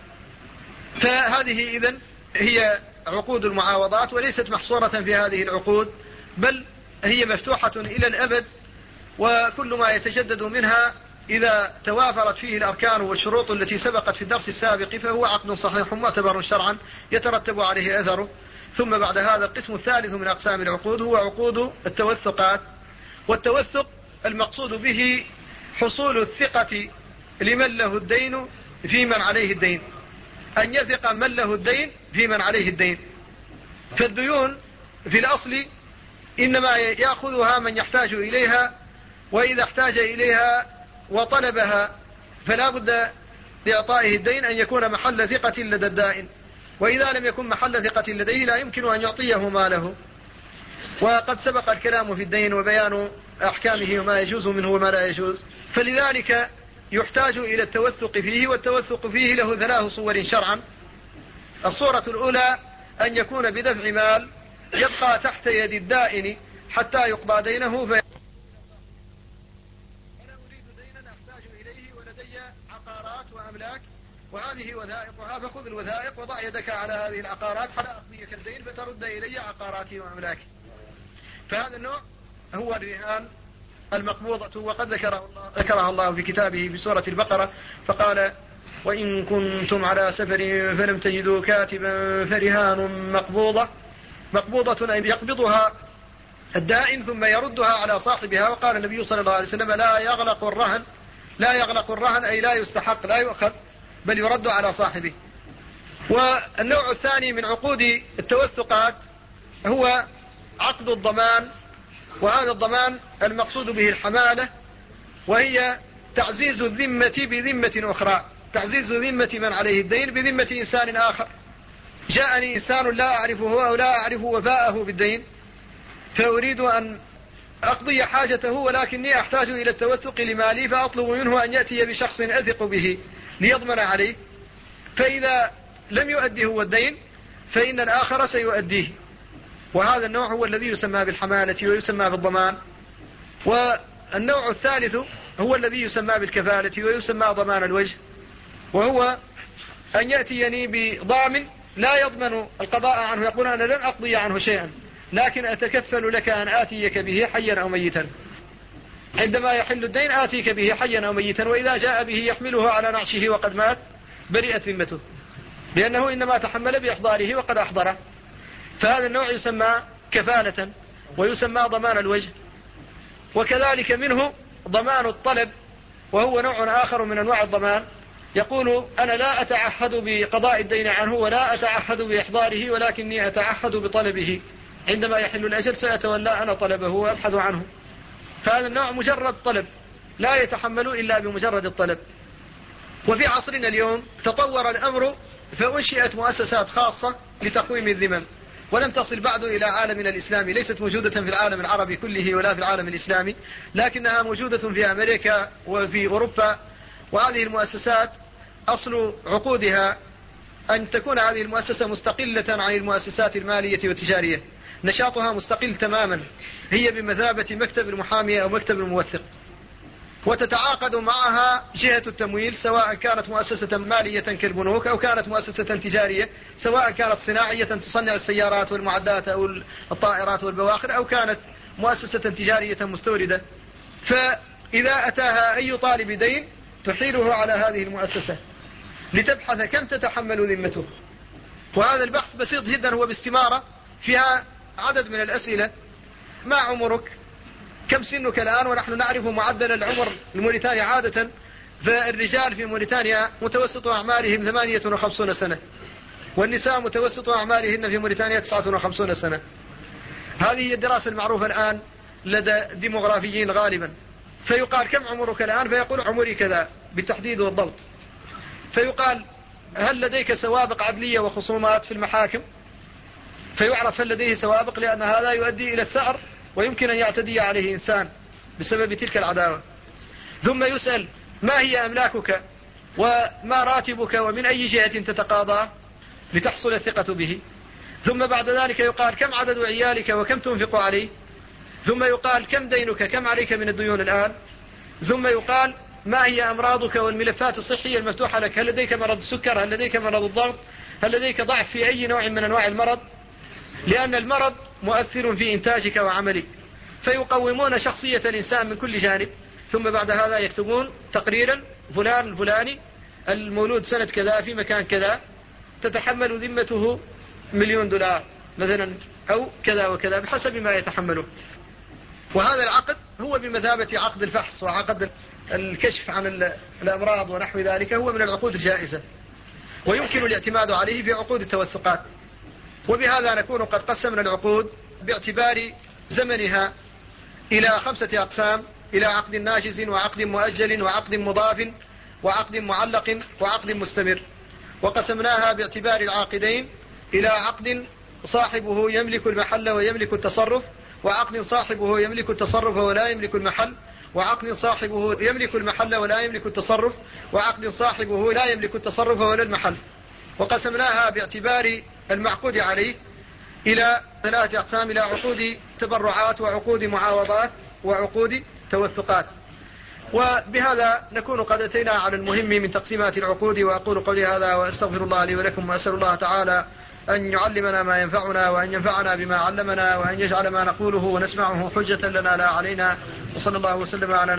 فهذه إذن هي عقود المعاوضات، وليست محصورة في هذه العقود، بل هي مفتوحة إلى الأبد، وكل ما يتجدد منها إذا توافرت فيه الأركان والشروط التي سبقت في الدرس السابق فهو عقد صحيح معتبر شرعا يترتب عليه أثره. ثم بعد هذا القسم الثالث من أقسام العقود هو عقود التوثقات. والتوثق المقصود به حصول الثقة لمن له الدين في من عليه الدين، أن يثق من له الدين في من عليه الدين. فالديون في الأصل إنما يأخذها من يحتاج إليها، وإذا احتاج إليها وطلبها فلا بد لإعطائه الدين أن يكون محل ثقة لدى الدائن، وإذا لم يكن محل ثقة لديه لا يمكن أن يعطيه ماله. وقد سبق الكلام في الدين وبيان أحكامه وما يجوز منه وما لا يجوز، فلذلك يحتاج إلى التوثق فيه. والتوثق فيه له 3 صور شرعا. الصورة الأولى أن يكون بدفع مال يبقى تحت يد الدائن حتى يقضى دينه، أنا أريد دينا أحتاج إليه ولدي عقارات وأملاك وهذه وثائقها، فخذ الوثائق وضع يدك على هذه العقارات حتى أقضيك الدين فترد إلي عقاراتي وأملاكي. فهذا النوع هو الرهان المقبوضة، وقد ذكرها الله في كتابه في سورة البقرة فقال: وإن كنتم على سفر فلم تجدوا كاتبا فرهان مقبوضة أي يقبضها الدائن ثم يردها على صاحبها. وقال النبي صلى الله عليه وسلم: لا يغلق الرهن أي لا يستحق، لا يؤخذ بل يرد على صاحبه. والنوع الثاني من عقود التوثقات هو عقد الضمان وهذا الضمان المقصود به الحمالة، وهي تعزيز الذمة بذمة أخرى، تعزيز ذمة من عليه الدين بذمة إنسان آخر. جاءني إنسان لا أعرفه أو لا أعرف وفاءه بالدين، فأريد أن أقضي حاجته، ولكني أحتاج إلى التوثق لمالي، فأطلب منه أن يأتي بشخص أثق به ليضمن عليه، فإذا لم يؤدي هو الدين فإن الآخر سيؤديه. وهذا النوع هو الذي يسمى بالحمالة ويسمى بالضمان. والنوع الثالث هو الذي يسمى بالكفالة ويسمى ضمان الوجه، وهو أن يأتيني بضامن لا يضمن القضاء عنه، يقول أنا لن أقضي عنه شيئا، لكن أتكفل لك أن آتيك به حيا أو ميتا. عندما يحل الدين آتيك به حيا أو ميتا، وإذا جاء به يحمله على نعشه وقد مات برئت ذمته، لأنه إنما تحمل بإحضاره وقد أحضره. فهذا النوع يسمى كفالة ويسمى ضمان الوجه. وكذلك منه ضمان الطلب، وهو نوع آخر من أنواع الضمان، يقول أنا لا أتعهد بقضاء الدين عنه ولا أتعهد بإحضاره، ولكني أتعهد بطلبه، عندما يحل الأجل سأتولى أنا طلبه وأبحث عنه. فهذا النوع مجرد طلب، لا يتحمل إلا بمجرد الطلب. وفي عصرنا اليوم تطور الأمر، فأنشئت مؤسسات خاصة لتقويم الذمم، ولم تصل بعد إلى عالمنا الإسلامي، ليست موجودة في العالم العربي كله ولا في العالم الإسلامي، لكنها موجودة في أمريكا وفي أوروبا. وهذه المؤسسات أصل عقودها أن تكون هذه المؤسسة مستقلة عن المؤسسات المالية والتجارية، نشاطها مستقل تماما، هي بمثابة مكتب المحامي أو مكتب الموثق، وتتعاقد معها جهة التمويل، سواء كانت مؤسسة مالية كالبنوك أو كانت مؤسسة تجارية، سواء كانت صناعية تصنع السيارات والمعدات أو الطائرات والبواخر، أو كانت مؤسسة تجارية مستوردة. فإذا أتاها أي طالب دين تحيله على هذه المؤسسة لتبحث كم تتحمل ذمته. وهذا البحث بسيط جدا، هو باستمارة فيها عدد من الأسئلة: ما عمرك؟ كم سنك الآن؟ ونحن نعرف معدل العمر الموريتاني عادة، فالرجال في موريتانيا متوسط أعمارهم 58 سنة، والنساء متوسط أعمارهن في موريتانيا 59 سنة. هذه هي الدراسة المعروفة الآن لدى ديموغرافيين غالبا. فيقال كم عمرك الآن؟ فيقول عمري كذا بالتحديد والضبط. فيقال هل لديك سوابق عدلية وخصومات في المحاكم؟ فيعرف هل لديه سوابق، لأن هذا يؤدي إلى الثأر ويمكن أن يعتدي عليه إنسان بسبب تلك العداوة. ثم يسأل ما هي أملاكك وما راتبك ومن أي جهة تتقاضى لتحصل الثقة به. ثم بعد ذلك يقال كم عدد عيالك وكم تنفق عليه. ثم يقال كم دينك، كم عليك من الديون الآن. ثم يقال ما هي أمراضك والملفات الصحية المفتوحة لك، هل لديك مرض السكر، هل لديك مرض الضغط، هل لديك ضعف في أي نوع من أنواع المرض، لأن المرض مؤثر في إنتاجك وعملك. فيقومون شخصية الإنسان من كل جانب. ثم بعد هذا يكتبون تقريرا: فلان الفلاني المولود سنة كذا في مكان كذا تتحمل ذمته $1,000,000 مثلا، أو كذا وكذا بحسب ما يتحمله. وهذا العقد هو بمثابة عقد الفحص وعقد الكشف عن الأمراض ونحو ذلك، هو من العقود الجائزة، ويمكن الاعتماد عليه في عقود التوثقات. وبهذا نكون قد قسمنا العقود باعتبار زمنها إلى 5 أقسام: إلى عقد ناجز وعقد مؤجل وعقد مضاف وعقد معلق وعقد مستمر. وقسمناها باعتبار العاقدين إلى عقد صاحبه يملك المحل ويملك التصرف، وعقد صاحبه يملك التصرف ولا يملك المحل، وعقد صاحبه يملك المحل ولا يملك التصرف، وعقد صاحبه لا يملك التصرف ولا المحل. وقسمناها باعتبار المعقود عليه إلى 3 أقسام: إلى عقود تبرعات وعقود معاوضات وعقود توثقات. وبهذا نكون قد أتينا على المهم من تقسيمات العقود. وأقول قولي هذا وأستغفر الله لي ولكم، وأسأل الله تعالى أن يعلمنا ما ينفعنا وأن ينفعنا بما علمنا، وأن يجعل ما نقوله ونسمعه حجة لنا لا علينا. وصلى الله وسلم على